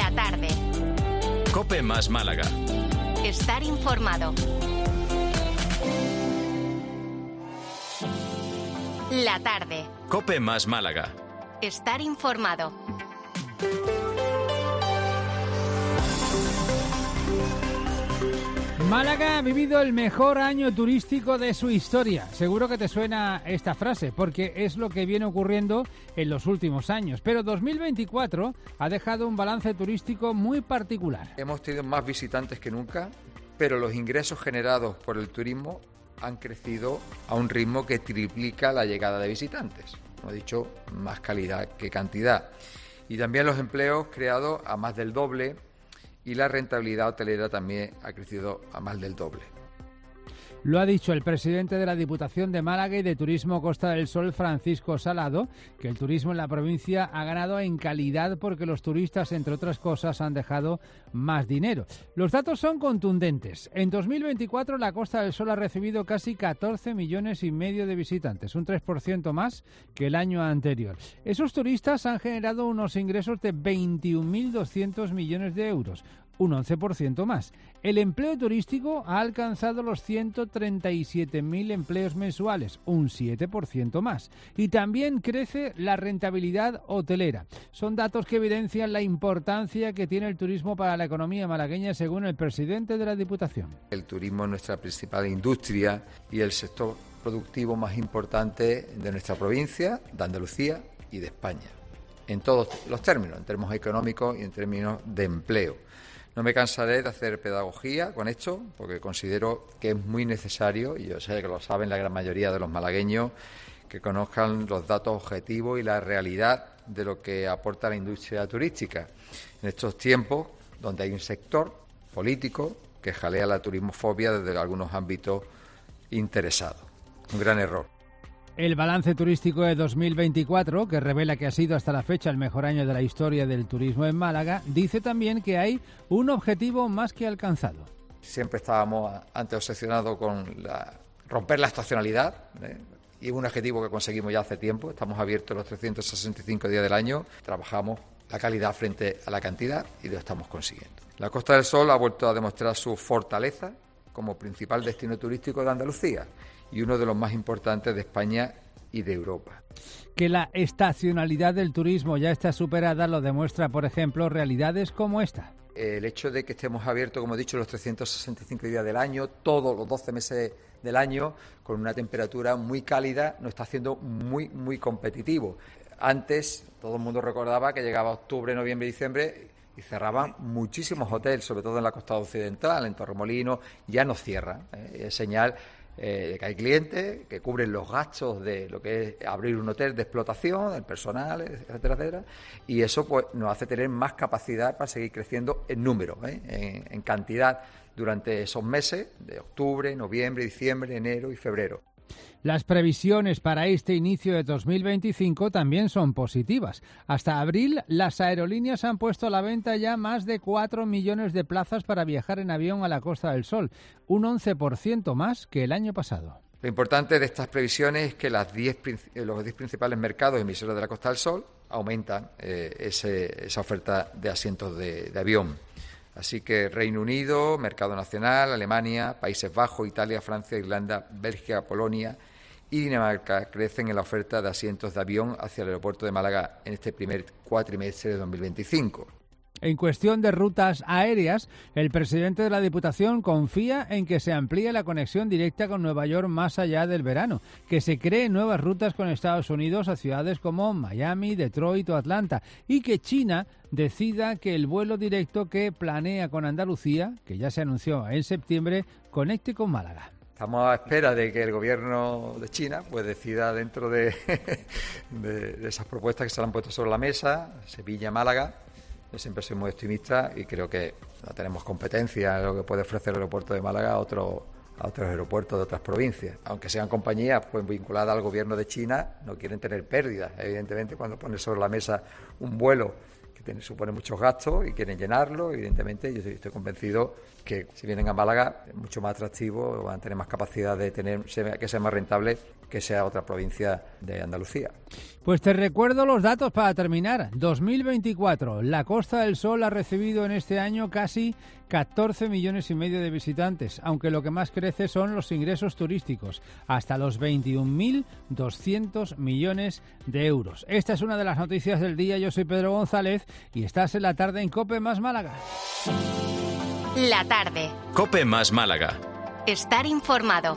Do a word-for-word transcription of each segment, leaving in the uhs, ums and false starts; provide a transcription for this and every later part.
La tarde. COPE más Málaga. Estar informado. La tarde. COPE más Málaga. Estar informado. Málaga ha vivido el mejor año turístico de su historia. Seguro que te suena esta frase, porque es lo que viene ocurriendo en los últimos años. Pero dos mil veinticuatro ha dejado un balance turístico muy particular. Hemos tenido más visitantes que nunca, pero los ingresos generados por el turismo han crecido a un ritmo que triplica la llegada de visitantes. Como he dicho, más calidad que cantidad. Y también los empleos creados a más del doble, y la rentabilidad hotelera también ha crecido a más del doble. Lo ha dicho el presidente de la Diputación de Málaga y de Turismo Costa del Sol, Francisco Salado, que el turismo en la provincia ha ganado en calidad porque los turistas, entre otras cosas, han dejado más dinero. Los datos son contundentes. En dos mil veinticuatro la Costa del Sol ha recibido casi catorce millones y medio de visitantes, un tres por ciento más que el año anterior. Esos turistas han generado unos ingresos de veintiún mil doscientos millones de euros, un once por ciento más. El empleo turístico ha alcanzado los ciento treinta y siete mil empleos mensuales, un siete por ciento más. Y también crece la rentabilidad hotelera. Son datos que evidencian la importancia que tiene el turismo para la economía malagueña, según el presidente de la Diputación. El turismo es nuestra principal industria y el sector productivo más importante de nuestra provincia, de Andalucía y de España. En todos los términos, en términos económicos y en términos de empleo. No me cansaré de hacer pedagogía con esto, porque considero que es muy necesario, y yo sé que lo saben la gran mayoría de los malagueños, que conozcan los datos objetivos y la realidad de lo que aporta la industria turística. En estos tiempos, donde hay un sector político que jalea la turismofobia desde algunos ámbitos interesados. Un gran error. El balance turístico de dos mil veinticuatro, que revela que ha sido hasta la fecha el mejor año de la historia del turismo en Málaga, dice también que hay un objetivo más que alcanzado. Siempre estábamos antes obsesionados con la, romper la estacionalidad, ¿eh? Y un objetivo que conseguimos ya hace tiempo. Estamos abiertos los trescientos sesenta y cinco días del año, trabajamos la calidad frente a la cantidad y lo estamos consiguiendo. La Costa del Sol ha vuelto a demostrar su fortaleza como principal destino turístico de Andalucía y uno de los más importantes de España y de Europa. Que la estacionalidad del turismo ya está superada lo demuestra, por ejemplo, realidades como esta. El hecho de que estemos abiertos, como he dicho, los trescientos sesenta y cinco días del año, todos los doce meses del año, con una temperatura muy cálida, nos está haciendo muy, muy competitivo. Antes, todo el mundo recordaba que llegaba octubre, noviembre, diciembre y cerraban muchísimos hoteles, sobre todo en la costa occidental, en Torremolinos, ya no cierran. ¿eh? Es señal Eh, que hay clientes que cubren los gastos de lo que es abrir un hotel de explotación, el personal, etcétera, etcétera, y eso pues nos hace tener más capacidad para seguir creciendo en número, ¿eh? en, en cantidad durante esos meses de octubre, noviembre, diciembre, enero y febrero. Las previsiones para este inicio de dos mil veinticinco también son positivas. Hasta abril, las aerolíneas han puesto a la venta ya más de cuatro millones de plazas para viajar en avión a la Costa del Sol, un once por ciento más que el año pasado. Lo importante de estas previsiones es que las diez, los diez principales mercados emisores de la Costa del Sol aumentan eh, ese, esa oferta de asientos de, de avión. Así que Reino Unido, mercado nacional, Alemania, Países Bajos, Italia, Francia, Irlanda, Bélgica, Polonia y Dinamarca crecen en la oferta de asientos de avión hacia el aeropuerto de Málaga en este primer cuatrimestre de dos mil veinticinco. En cuestión de rutas aéreas, el presidente de la Diputación confía en que se amplíe la conexión directa con Nueva York más allá del verano, que se creen nuevas rutas con Estados Unidos a ciudades como Miami, Detroit o Atlanta y que China decida que el vuelo directo que planea con Andalucía, que ya se anunció en septiembre, conecte con Málaga. Estamos a espera de que el gobierno de China pues decida dentro de, de, de esas propuestas que se le han puesto sobre la mesa, Sevilla-Málaga. Yo siempre soy muy optimista y creo que no tenemos competencia en lo que puede ofrecer el aeropuerto de Málaga a, otro, a otros aeropuertos de otras provincias. Aunque sean compañías pues, vinculadas al gobierno de China, no quieren tener pérdidas. Evidentemente, cuando pones sobre la mesa un vuelo que tiene, supone muchos gastos y quieren llenarlo. Evidentemente, yo estoy, estoy convencido que si vienen a Málaga es mucho más atractivo, van a tener más capacidad de tener que sea más rentable que sea otra provincia de Andalucía. Pues te recuerdo los datos para terminar. dos mil veinticuatro, la Costa del Sol ha recibido en este año casi catorce millones y medio de visitantes, aunque lo que más crece son los ingresos turísticos, hasta los veintiún mil doscientos millones de euros. Esta es una de las noticias del día. Yo soy Pedro González y estás en la tarde en COPE más Málaga. La tarde. COPE más Málaga. Estar informado.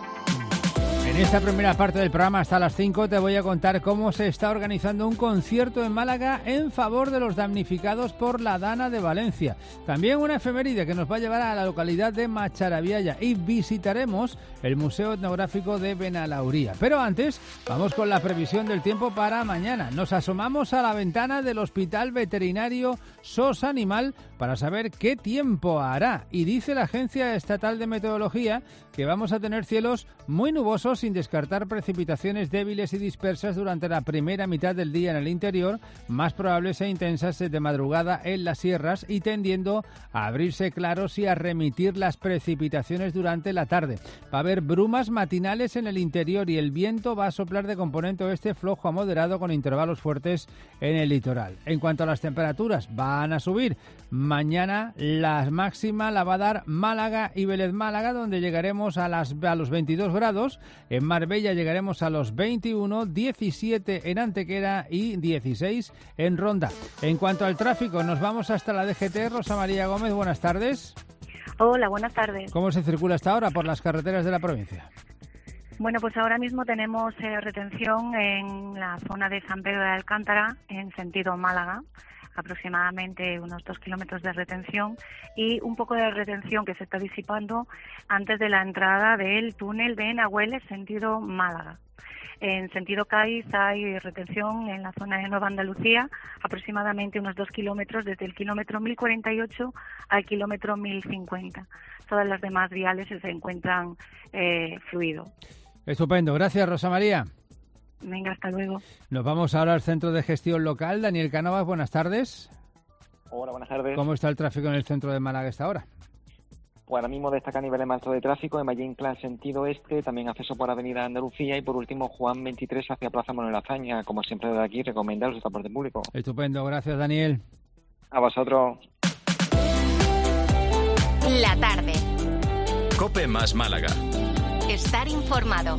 En esta primera parte del programa, hasta las cinco, te voy a contar cómo se está organizando un concierto en Málaga en favor de los damnificados por la Dana de Valencia. También una efeméride que nos va a llevar a la localidad de Macharabiaya y visitaremos el Museo Etnográfico de Benalauría. Pero antes, vamos con la previsión del tiempo para mañana. Nos asomamos a la ventana del Hospital Veterinario Sos Animal para saber qué tiempo hará. Y dice la Agencia Estatal de Meteorología que vamos a tener cielos muy nubosos sin descartar precipitaciones débiles y dispersas durante la primera mitad del día en el interior, más probables e intensas de madrugada en las sierras y tendiendo a abrirse claros y a remitir las precipitaciones durante la tarde. Va a haber brumas matinales en el interior y el viento va a soplar de componente oeste flojo a moderado con intervalos fuertes en el litoral. En cuanto a las temperaturas, van a subir. Mañana la máxima la va a dar Málaga y Vélez Málaga, donde llegaremos a, las, a los veintidós grados. En Marbella llegaremos a los veintiuno, diecisiete en Antequera y dieciséis en Ronda. En cuanto al tráfico, nos vamos hasta la D G T. Rosa María Gómez, buenas tardes. Hola, buenas tardes. ¿Cómo se circula hasta ahora por las carreteras de la provincia? Bueno, pues ahora mismo tenemos eh, retención en la zona de San Pedro de Alcántara, en sentido Málaga, aproximadamente unos dos kilómetros de retención y un poco de retención que se está disipando antes de la entrada del túnel de Nahuel, sentido Málaga. En sentido Cádiz hay retención en la zona de Nueva Andalucía, aproximadamente unos dos kilómetros desde el kilómetro mil cuarenta y ocho al kilómetro mil cincuenta. Todas las demás viales se encuentran eh, fluido. Estupendo, gracias Rosa María. Venga, hasta luego. Nos vamos ahora al Centro de Gestión Local. Daniel Cánovas, buenas tardes. Hola, buenas tardes. ¿Cómo está el tráfico en el centro de Málaga a esta hora? Pues ahora mismo destaca niveles más altos de tráfico en Valle Inclán sentido este, también acceso por Avenida Andalucía y por último Juan veintitrés hacia Plaza Manuel Azaña. Como siempre de aquí, recomendaros el transporte público. Estupendo, gracias Daniel. A vosotros. La tarde. COPE más Málaga. Estar informado.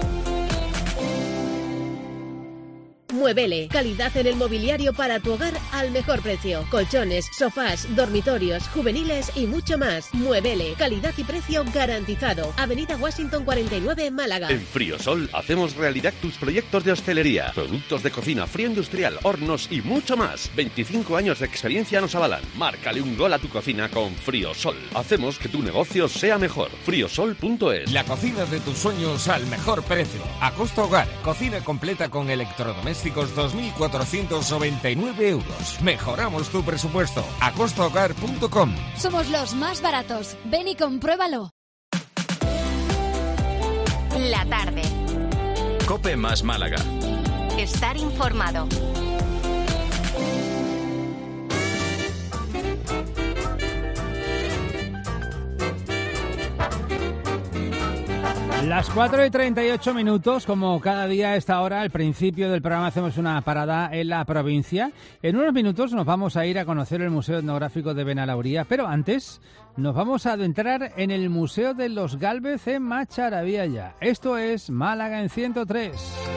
Muebele, calidad en el mobiliario para tu hogar al mejor precio. Colchones, sofás, dormitorios, juveniles y mucho más. Muebele, calidad y precio garantizado. Avenida Washington cuarenta y nueve, Málaga. En Friosol hacemos realidad tus proyectos de hostelería, productos de cocina fría industrial, hornos y mucho más. veinticinco años de experiencia nos avalan. Márcale un gol a tu cocina con Friosol. Hacemos que tu negocio sea mejor. friosol punto es. La cocina de tus sueños al mejor precio. Acosta Hogar, cocina completa con electrodomésticos dos mil cuatrocientos noventa y nueve euros. Mejoramos tu presupuesto. acosta hogar punto com. Somos los más baratos. Ven y compruébalo. La tarde. COPE más Málaga. Estar informado. Las cuatro y treinta y ocho minutos, como cada día a esta hora, al principio del programa hacemos una parada en la provincia. En unos minutos nos vamos a ir a conocer el Museo Etnográfico de Benalauría, pero antes nos vamos a adentrar en el Museo de los Gálvez en Macharabiaya. Esto es Málaga en ciento tres.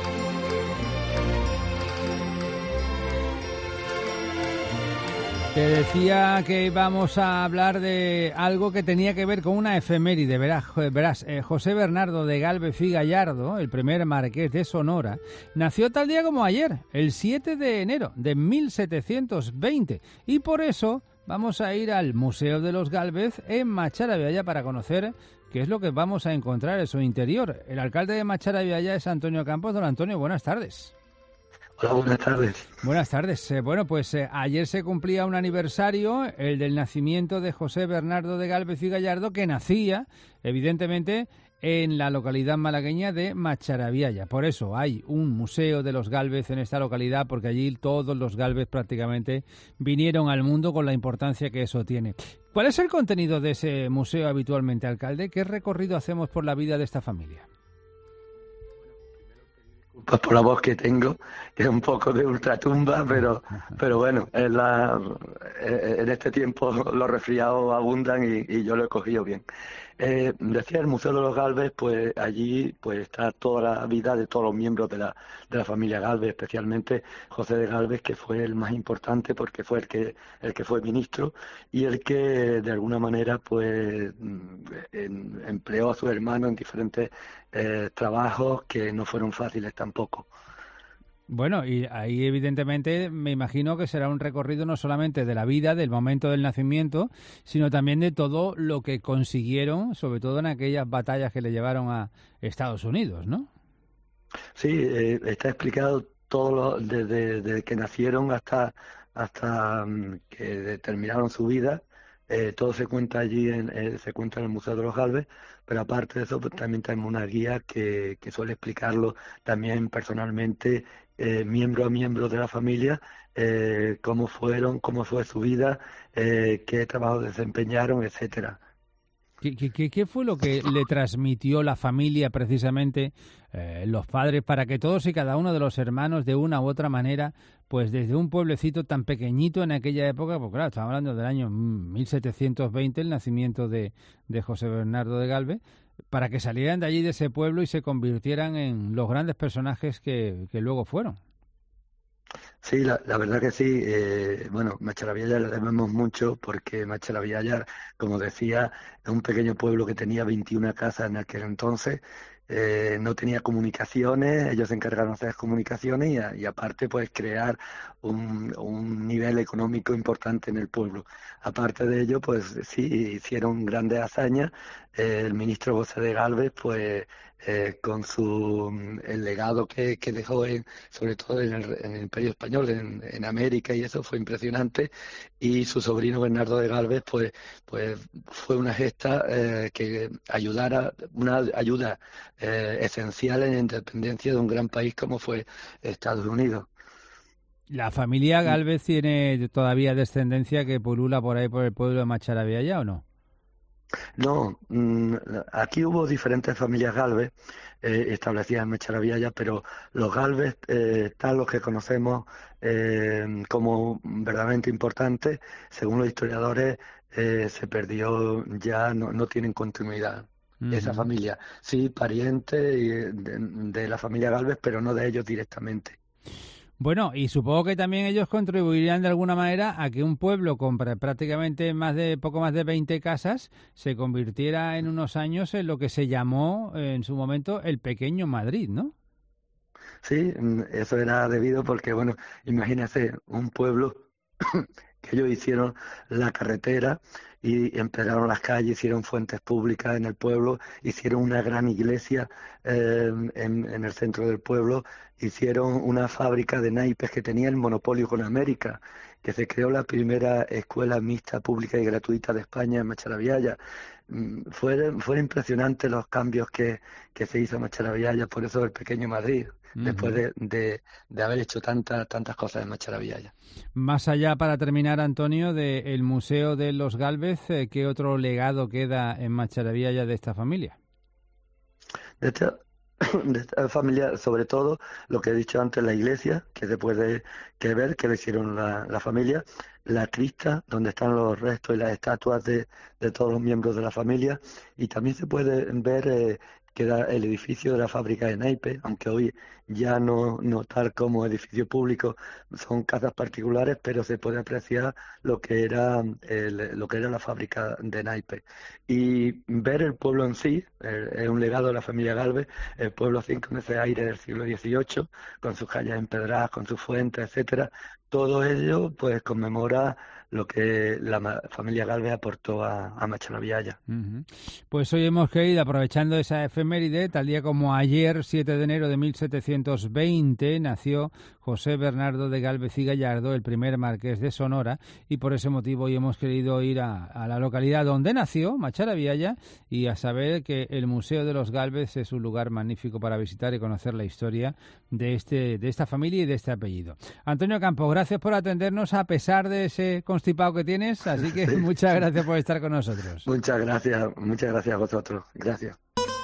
Te decía que íbamos a hablar de algo que tenía que ver con una efeméride. Verás, verás eh, José Bernardo de Gálvez y Gallardo, el primer marqués de Sonora, nació tal día como ayer, el siete de enero de mil setecientos veinte. Y por eso vamos a ir al Museo de los Gálvez en Macharabiaya para conocer qué es lo que vamos a encontrar en su interior. El alcalde de Macharabiaya es Antonio Campos. Don Antonio, buenas tardes. Hola, buenas tardes. Buenas tardes. Eh, bueno, pues eh, ayer se cumplía un aniversario, el del nacimiento de José Bernardo de Gálvez y Gallardo, que nacía, evidentemente, en la localidad malagueña de Macharabiaya. Por eso hay un museo de los Gálvez en esta localidad, porque allí todos los Gálvez prácticamente vinieron al mundo con la importancia que eso tiene. ¿Cuál es el contenido de ese museo habitualmente, alcalde? ¿Qué recorrido hacemos por la vida de esta familia? Pues por la voz que tengo, que es un poco de ultratumba, pero pero bueno, en, la, en este tiempo los resfriados abundan y, y yo lo he cogido bien. Eh, decía el Museo de los Gálvez, pues allí pues está toda la vida de todos los miembros de la de la familia Gálvez, especialmente José de Gálvez, que fue el más importante porque fue el que el que fue ministro y el que de alguna manera pues en, empleó a su hermano en diferentes eh, trabajos que no fueron fáciles tampoco. Bueno, y ahí evidentemente me imagino que será un recorrido no solamente de la vida, del momento del nacimiento, sino también de todo lo que consiguieron, sobre todo en aquellas batallas que le llevaron a Estados Unidos, ¿no? Sí, eh, está explicado todo lo, desde, desde que nacieron hasta hasta um, que terminaron su vida. Eh, todo se cuenta allí, en, eh, se cuenta en el Museo de los Gálvez, pero aparte de eso pues, también tenemos una guía que, que suele explicarlo también personalmente, eh, miembro a miembro de la familia, eh, cómo fueron, cómo fue su vida, eh, qué trabajo desempeñaron, etcétera. ¿Qué, qué, ¿Qué fue lo que le transmitió la familia precisamente, eh, los padres, para que todos y cada uno de los hermanos de una u otra manera, pues desde un pueblecito tan pequeñito en aquella época, porque claro, estamos hablando del año mil setecientos veinte, el nacimiento de, de José Bernardo de Gálvez, para que salieran de allí, de ese pueblo, y se convirtieran en los grandes personajes que, que luego fueron? Sí, la, la verdad que sí. Eh, bueno, Macharabiaya le debemos mucho porque Macharabiaya, como decía, es un pequeño pueblo que tenía veintiuna casas en aquel entonces. Eh, no tenía comunicaciones, ellos se encargaron de hacer comunicaciones y, a, y aparte pues crear un, un nivel económico importante en el pueblo. Aparte de ello, pues sí, hicieron grandes hazañas. Eh, el ministro José de Gálvez, pues eh, con su el legado que, que dejó, en, sobre todo en el, en el Imperio Español, en, en América, y eso fue impresionante. Y su sobrino Bernardo de Gálvez, pues, pues fue una gesta eh, que ayudara, una ayuda eh, esencial en la independencia de un gran país como fue Estados Unidos. ¿La familia Gálvez tiene todavía descendencia que pulula por ahí por el pueblo de Macharabiaya o no? No, aquí hubo diferentes familias Gálvez eh, establecidas en Macharabiaya, pero los Gálvez, eh, tal los que conocemos eh, como verdaderamente importantes, según los historiadores, eh, se perdió ya, no, no tienen continuidad. Uh-huh. Esa familia, sí, parientes de, de la familia Gálvez, pero no de ellos directamente. Bueno, y supongo que también ellos contribuirían de alguna manera a que un pueblo con prácticamente más de poco más de veinte casas se convirtiera en unos años en lo que se llamó en su momento el pequeño Madrid, ¿no? Sí, eso era debido porque, bueno, imagínese un pueblo que ellos hicieron la carretera y empezaron las calles, hicieron fuentes públicas en el pueblo, hicieron una gran iglesia eh, en, en el centro del pueblo, hicieron una fábrica de naipes que tenía el monopolio con América, que se creó la primera escuela mixta pública y gratuita de España en Macharabiaya. Fueron, fueron impresionantes los cambios que, que se hizo en Macharabiaya, por eso el pequeño Madrid, uh-huh. después de, de, de haber hecho tantas tantas cosas en Macharabiaya. Más allá, para terminar, Antonio, del Museo de los Gálvez, ¿qué otro legado queda en Macharabiaya de esta familia? De esta, de esta familia, sobre todo, lo que he dicho antes, la iglesia, que se puede que ver, que le hicieron la, la familia, la cripta, donde están los restos y las estatuas de, de todos los miembros de la familia, y también se puede ver eh, queda el edificio de la fábrica de naipes, aunque hoy ya no, no tal como edificio público, son casas particulares, pero se puede apreciar lo que era el, lo que era la fábrica de naipes. Y ver el pueblo en sí, es un legado de la familia Gálvez, el pueblo así con ese aire del siglo dieciocho, con sus calles empedradas, con sus fuentes, etcétera. Todo ello pues conmemora lo que la familia Gálvez aportó a, a Macharabiaya. Uh-huh. Pues hoy hemos querido, aprovechando esa efeméride, tal día como ayer, siete de enero de mil setecientos veinte, nació José José Bernardo de Gálvez y Gallardo, el primer marqués de Sonora, y por ese motivo hoy hemos querido ir a, a la localidad donde nació, Macharabiaya, y a saber que el Museo de los Gálvez es un lugar magnífico para visitar y conocer la historia de este de esta familia y de este apellido. Antonio Campo, gracias por atendernos a pesar de ese constipado que tienes, así que sí. Muchas gracias por estar con nosotros. Muchas gracias, muchas gracias a vosotros. Gracias.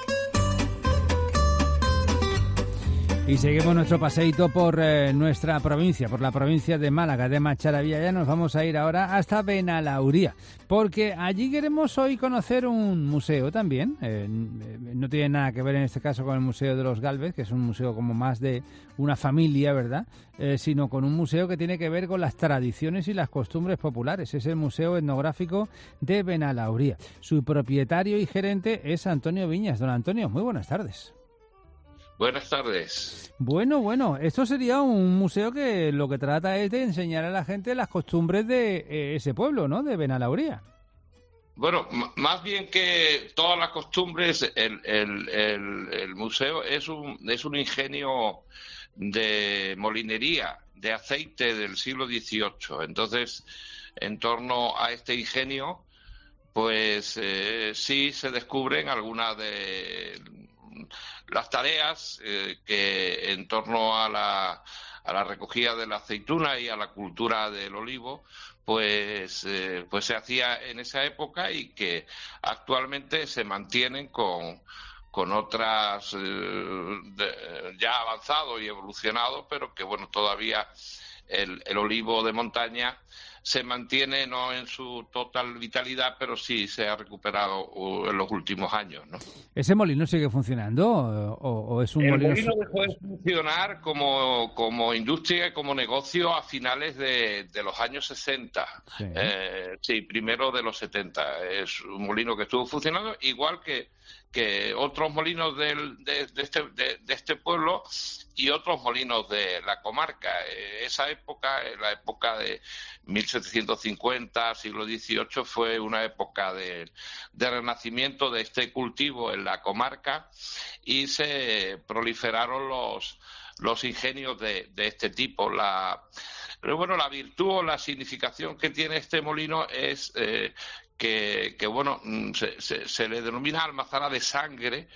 Y seguimos nuestro paseíto por eh, nuestra provincia, por la provincia de Málaga, de Macharabiaya. Nos vamos a ir ahora hasta Benalauría, porque allí queremos hoy conocer un museo también. Eh, no tiene nada que ver en este caso con el Museo de los Gálvez, que es un museo como más de una familia, ¿verdad? Eh, sino con un museo que tiene que ver con las tradiciones y las costumbres populares. Es el Museo Etnográfico de Benalauría. Su propietario y gerente es Antonio Viñas. Don Antonio, muy buenas tardes. Buenas tardes. Bueno, bueno, esto sería un museo que lo que trata es de enseñar a la gente las costumbres de eh, ese pueblo, ¿no?, de Benalauría. Bueno, m- más bien que todas las costumbres, el, el, el, el museo es un, es un ingenio de molinería, de aceite del siglo dieciocho. Entonces, en torno a este ingenio, pues eh, sí se descubren algunas de las tareas eh, que en torno a la, a la recogida de la aceituna y a la cultura del olivo, pues, eh, pues se hacía en esa época y que actualmente se mantienen con, con otras eh, de, ya avanzado y evolucionado, pero que bueno, todavía el, el olivo de montaña se mantiene no en su total vitalidad, pero sí se ha recuperado uh, en los últimos años, ¿no? ¿Ese molino sigue funcionando o, o es un el molino...? El molino dejó de funcionar como, como industria y como negocio a finales de, de los años sesenta. Sí. Eh, sí, primero de los setenta. Es un molino que estuvo funcionando, igual que, que otros molinos del, de, de, este, de, de este pueblo y otros molinos de la comarca. Eh, esa época, la época de mil setecientos cincuenta, siglo dieciocho, fue una época de, de renacimiento de este cultivo en la comarca y se proliferaron los, los ingenios de, de este tipo. La, pero bueno, la virtud o la significación que tiene este molino es eh, que, que, bueno, se, se, se le denomina almazara de sangre,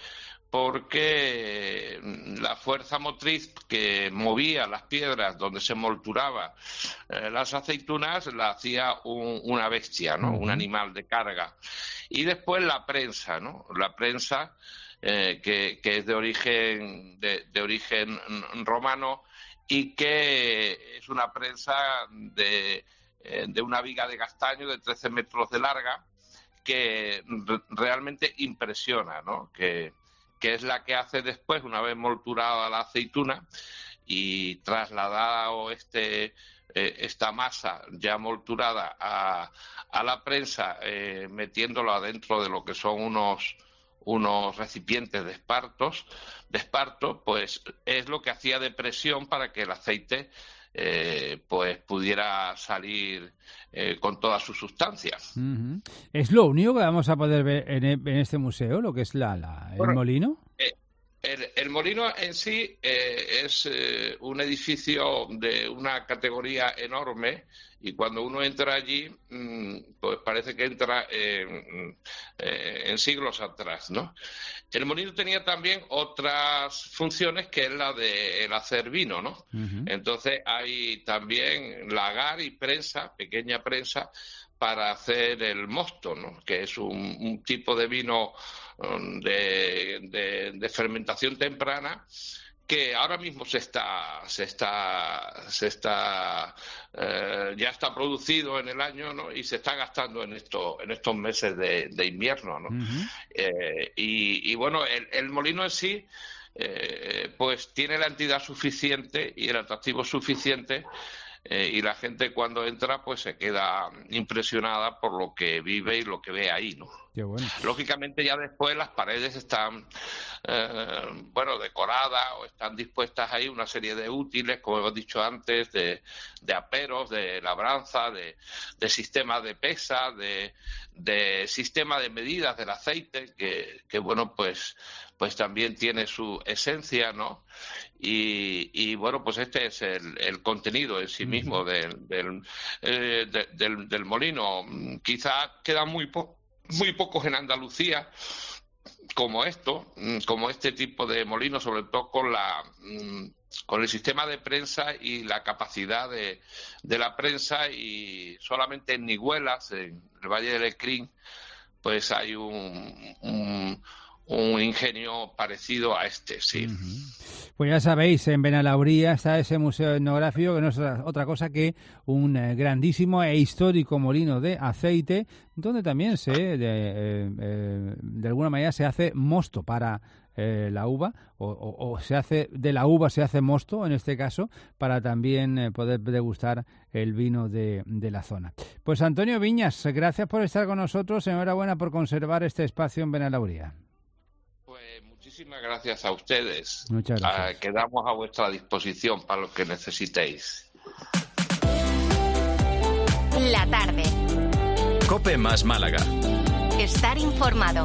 porque la fuerza motriz que movía las piedras donde se molturaba eh, las aceitunas la hacía un, una bestia, ¿no? Uh-huh. Un animal de carga. Y después la prensa, ¿no? La prensa eh, que, que es de origen de, de origen romano y que es una prensa de, eh, de una viga de castaño de trece metros de larga que re- realmente impresiona, ¿no? Que que es la que hace después, una vez molturada la aceituna y trasladado este, eh, esta masa ya molturada a, a la prensa, eh, metiéndolo adentro de lo que son unos, unos recipientes de espartos, de esparto, pues es lo que hacía de presión para que el aceite Eh, pues pudiera salir eh, con toda su sustancia. Uh-huh. ¿Es lo único que vamos a poder ver en, en este museo, lo que es la, la el bueno, molino? Eh, el, el molino en sí eh, es eh, un edificio de una categoría enorme y cuando uno entra allí, mmm, pues parece que entra eh, eh, en siglos atrás, ¿no? El molino tenía también otras funciones que es la de el hacer vino, ¿no? Uh-huh. Entonces hay también lagar y prensa, pequeña prensa, para hacer el mosto, ¿no? Que es un, un tipo de vino um, de, de, de fermentación temprana que ahora mismo se está se está se está eh, ya está producido en el año, ¿no? Y se está gastando en estos en estos meses de, de invierno, ¿no? Uh-huh. eh, y, y bueno, el, el molino en sí eh, pues tiene la entidad suficiente y el atractivo suficiente. Eh, y la gente cuando entra pues se queda impresionada por lo que vive y lo que ve ahí, ¿no? Qué bueno. Lógicamente ya después las paredes están eh, bueno decoradas o están dispuestas ahí una serie de útiles, como hemos dicho antes, de, de aperos, de labranza, de, de sistemas de pesa, de, de sistema de medidas del aceite, que, que bueno pues pues también tiene su esencia, ¿no? Y, y bueno, pues este es el, el contenido en sí mismo del, del, eh, de, del, del molino. Quizá quedan muy, po muy pocos en Andalucía como esto, como este tipo de molino, sobre todo con la con el sistema de prensa y la capacidad de, de la prensa, y solamente en Niguelas, en el Valle del Ecrín, pues hay un, un, un ingenio parecido a este, sí. Uh-huh. Pues ya sabéis, en Benalauría está ese museo etnográfico, que no es otra cosa que un eh, grandísimo e histórico molino de aceite, donde también se, de, eh, eh, de alguna manera se hace mosto para eh, la uva, o, o, o se hace de la uva se hace mosto, en este caso, para también eh, poder degustar el vino de, de la zona. Pues Antonio Viñas, gracias por estar con nosotros, enhorabuena por conservar este espacio en Benalauría. Muchísimas gracias a ustedes. Muchas gracias. Uh, quedamos a vuestra disposición para lo que necesitéis. La tarde. COPE más Málaga. Estar informado.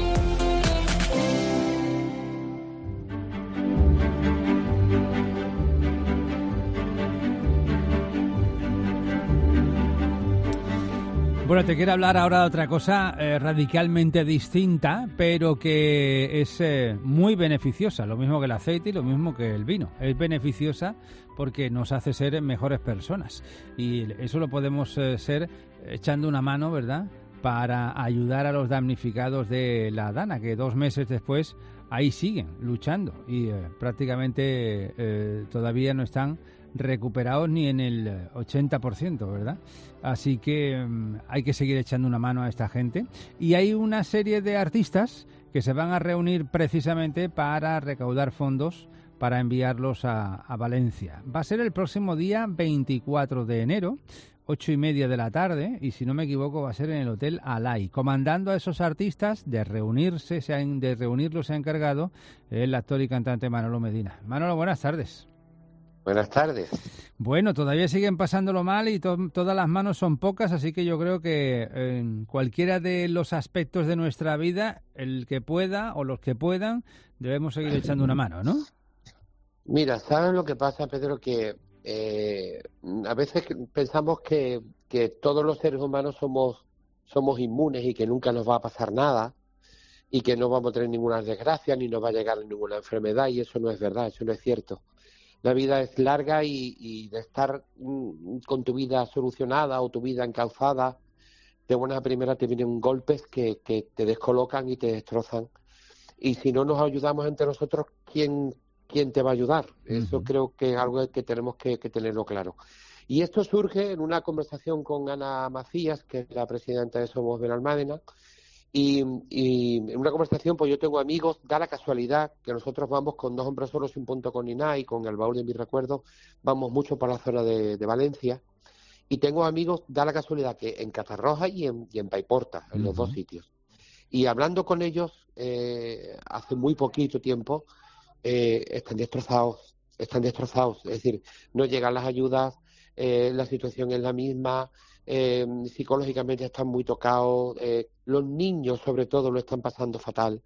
Bueno, te quiero hablar ahora de otra cosa eh, radicalmente distinta, pero que es eh, muy beneficiosa, lo mismo que el aceite y lo mismo que el vino. Es beneficiosa porque nos hace ser mejores personas, y eso lo podemos eh, ser echando una mano, ¿verdad?, para ayudar a los damnificados de la Dana, que dos meses después ahí siguen luchando y eh, prácticamente eh, todavía no están recuperados ni en el ochenta por ciento, ¿verdad? Así que um, hay que seguir echando una mano a esta gente. Y hay una serie de artistas que se van a reunir precisamente para recaudar fondos para enviarlos a, a Valencia. Va a ser el próximo día veinticuatro de enero, ocho y media de la tarde, y si no me equivoco va a ser en el Hotel Alay. Comandando a esos artistas, de reunirse, se ha, de reunirlos se ha encargado el actor y cantante Manolo Medina. Manolo, buenas tardes. Buenas tardes. Bueno, todavía siguen pasándolo mal y to todas las manos son pocas, así que yo creo que en cualquiera de los aspectos de nuestra vida, el que pueda o los que puedan, debemos seguir echando una mano, ¿no? Mira, ¿sabes lo que pasa, Pedro? Que eh, a veces pensamos que, que todos los seres humanos somos, somos inmunes y que nunca nos va a pasar nada y que no vamos a tener ninguna desgracia ni nos va a llegar ninguna enfermedad, y eso no es verdad, eso no es cierto. La vida es larga y, y de estar mm, con tu vida solucionada o tu vida encauzada, de buenas a primeras te vienen golpes que, que te descolocan y te destrozan. Y si no nos ayudamos entre nosotros, ¿quién, quién te va a ayudar? Uh-huh. Eso creo que es algo que tenemos que, que tenerlo claro. Y esto surge en una conversación con Ana Macías, que es la presidenta de Somos Benalmádena, Y, y en una conversación, pues yo tengo amigos, da la casualidad que nosotros vamos con Dos Hombres Solos y un Punto con Inay, con El Baúl de mis Recuerdos, vamos mucho por la zona de, de Valencia, y tengo amigos, da la casualidad que en Catarroja y en, y en Paiporta, en uh-huh. los dos sitios. Y hablando con ellos eh, hace muy poquito tiempo, eh, están destrozados, están destrozados, es decir, no llegan las ayudas, eh, la situación es la misma. Eh, psicológicamente están muy tocados, eh, los niños sobre todo lo están pasando fatal,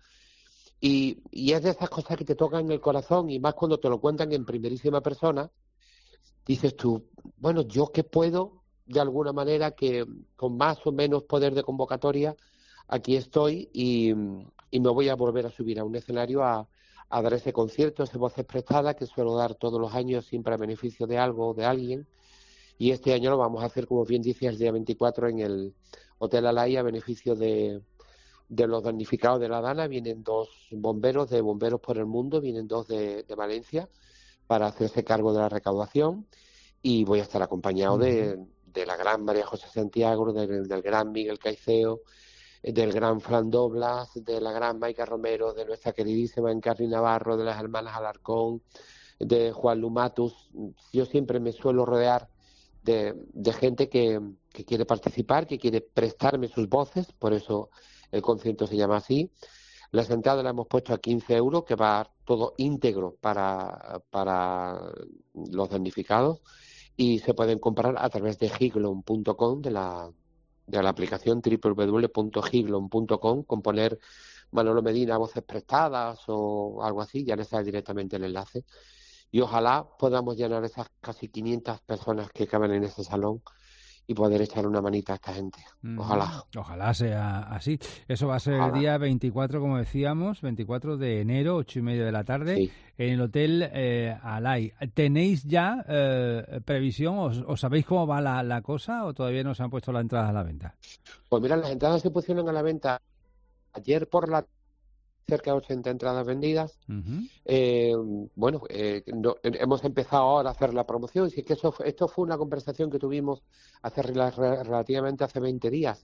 y, y es de esas cosas que te tocan en el corazón, y más cuando te lo cuentan en primerísima persona. Dices tú, bueno, yo que puedo de alguna manera, que con más o menos poder de convocatoria, aquí estoy, y, y me voy a volver a subir a un escenario a, a dar ese concierto, ese Voces Prestadas que suelo dar todos los años, siempre a beneficio de algo o de alguien. Y este año lo vamos a hacer, como bien dice, el día veinticuatro en el Hotel Alay, a beneficio de, de los damnificados de la Dana. Vienen dos bomberos de Bomberos por el Mundo, vienen dos de, de Valencia para hacerse cargo de la recaudación, y voy a estar acompañado uh-huh. de, de la gran María José Santiago, del, del gran Miguel Caicedo, del gran Fran Doblas, de la gran Maica Romero, de nuestra queridísima Encarni Navarro, de las hermanas Alarcón, de Juan Lumatus. Yo siempre me suelo rodear De, de gente que, que quiere participar, que quiere prestarme sus voces, por eso el concierto se llama así. Las entradas las hemos puesto a quince euros, que va todo íntegro para, para los damnificados, y se pueden comprar a través de giglon punto com, de la, de la aplicación doble u doble u doble u punto giglon punto com, con poner Manolo Medina, Voces Prestadas o algo así, ya les sale directamente el enlace. Y ojalá podamos llenar esas casi quinientas personas que caben en ese salón y poder echar una manita a esta gente. Ojalá. Mm, ojalá sea así. Eso va a ser Ojalá. el día veinticuatro, como decíamos, veinticuatro de enero, ocho y media de la tarde, Sí. en el Hotel eh, Alay. ¿Tenéis ya eh, previsión o, o sabéis cómo va la, la cosa o todavía no se han puesto las entradas a la venta? Pues mira, las entradas se pusieron a la venta ayer por la cerca de ochenta entradas vendidas. Uh-huh. Eh, bueno, eh, no, hemos empezado ahora a hacer la promoción. Y sí que eso, esto fue una conversación que tuvimos hace relativamente hace veinte días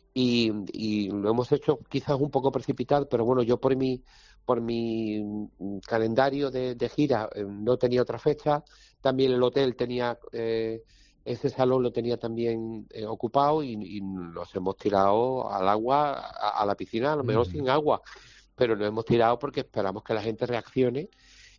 y, y lo hemos hecho quizás un poco precipitado, pero bueno, yo por mi por mi calendario de, de gira eh, no tenía otra fecha. También el hotel tenía eh, ese salón lo tenía también eh, ocupado y, y nos hemos tirado al agua, a, a la piscina, a lo mejor uh-huh. sin agua. Pero lo hemos tirado porque esperamos que la gente reaccione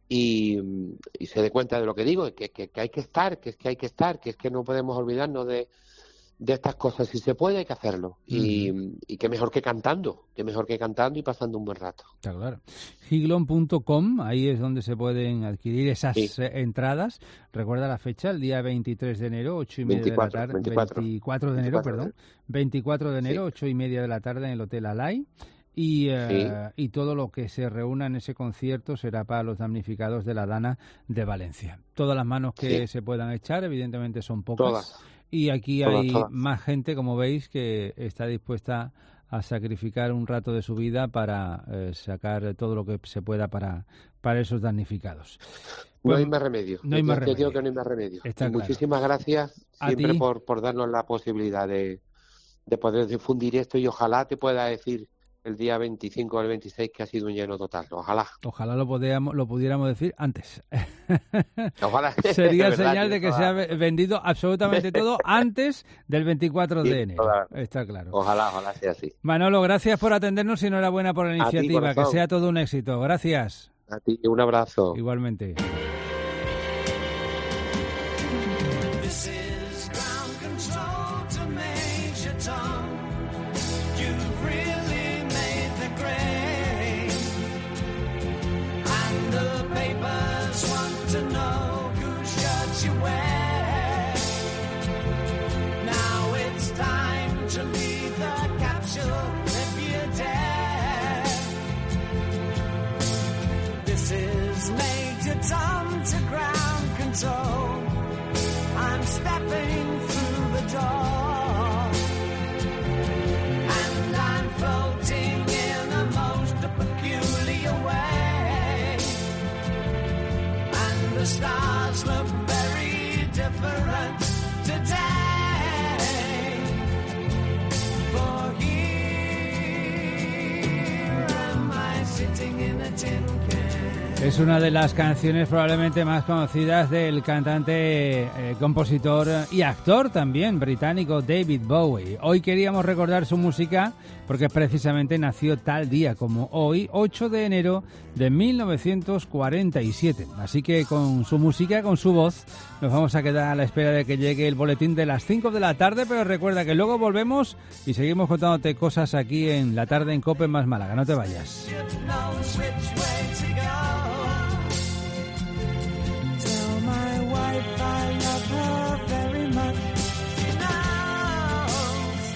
y, y se dé cuenta de lo que digo, que, que, que hay que estar, que es que hay que estar, que es que no podemos olvidarnos de, de estas cosas. Si se puede, hay que hacerlo. Uh-huh. Y, y qué mejor que cantando, qué mejor que cantando y pasando un buen rato. Está claro. Giglón punto com, ahí es donde se pueden adquirir esas sí. eh, entradas. Recuerda la fecha, el día veintitrés de enero, ocho y media veinticuatro, de la tarde. veinticuatro. veinticuatro de enero, veinticuatro, perdón. veinticuatro de enero, sí. ocho y media de la tarde en el Hotel Alay. Y, eh, sí. y todo lo que se reúna en ese concierto será para los damnificados de la Dana de Valencia. Todas las manos que sí. se puedan echar, evidentemente son pocas. Todas. Y aquí todas, hay todas. más gente, como veis, que está dispuesta a sacrificar un rato de su vida para eh, sacar todo lo que se pueda para, para esos damnificados. No pues, hay más remedio. No hay más remedio. Te digo que no hay más remedio. Está y claro. Muchísimas gracias siempre por, por darnos la posibilidad de, de poder difundir esto y ojalá te pueda decir el día veinticinco o el veintiséis que ha sido un lleno total. Ojalá. Ojalá lo pudiéramos, lo pudiéramos decir antes. Ojalá. Sería verdad, señal de que ojalá. se ha vendido absolutamente todo antes del veinticuatro de enero. Ojalá. Está claro. Ojalá, ojalá sea así. Manolo, gracias por atendernos y enhorabuena por la iniciativa. Ti, que sea todo un éxito. Gracias. A ti, un abrazo. Igualmente. Tom to ground control. I'm stepping through the door, and I'm floating in a most peculiar way, and the stars look very different today, for here am I sitting in a tin can. Es una de las canciones probablemente más conocidas del cantante, eh, compositor y actor también británico David Bowie. Hoy queríamos recordar su música porque precisamente nació tal día como hoy, ocho de enero de mil novecientos cuarenta y siete. Así que con su música, con su voz, nos vamos a quedar a la espera de que llegue el boletín de las cinco de la tarde, pero recuerda que luego volvemos y seguimos contándote cosas aquí en La Tarde en COPE más Málaga. No te vayas. My wife, I love her very much. She knows.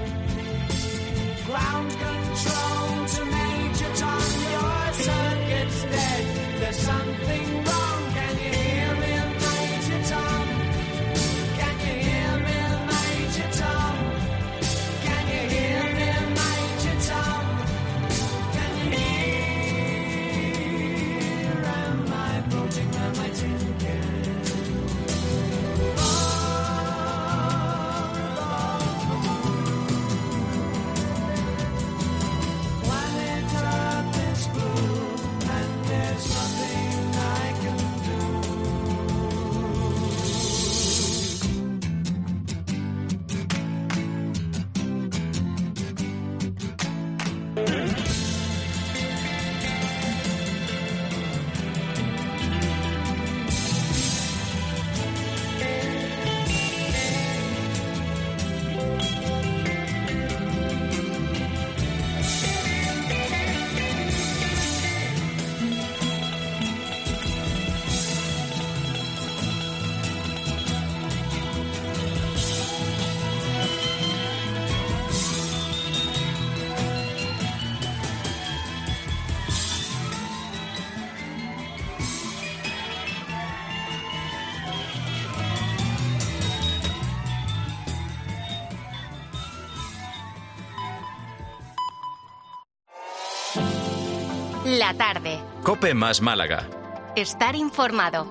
Ground control to Major Tom, your circuit's dead. There's something wrong. Can you hear me, Major Tom? Can you hear me, Major Tom? Can you hear me, Major Tom? Can you hear La tarde. Cope más Málaga. Estar informado.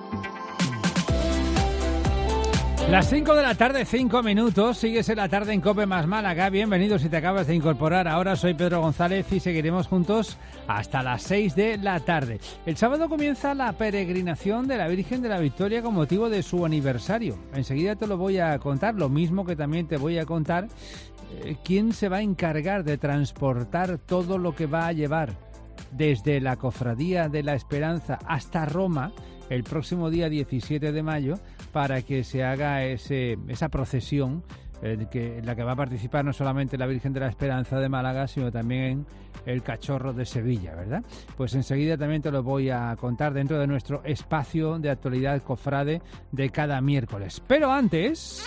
Las cinco de la tarde, cinco minutos, sigues en la tarde en Cope más Málaga. Bienvenido si te acabas de incorporar. Ahora soy Pedro González y seguiremos juntos hasta las seis de la tarde. El sábado comienza la peregrinación de la Virgen de la Victoria con motivo de su aniversario. Enseguida te lo voy a contar, lo mismo que también te voy a contar eh, quién se va a encargar de transportar todo lo que va a llevar desde la Cofradía de la Esperanza hasta Roma el próximo día diecisiete de mayo para que se haga ese, esa procesión eh, que, en la que va a participar no solamente la Virgen de la Esperanza de Málaga, sino también el Cachorro de Sevilla, ¿verdad? Pues enseguida también te lo voy a contar dentro de nuestro espacio de actualidad cofrade de cada miércoles. Pero antes...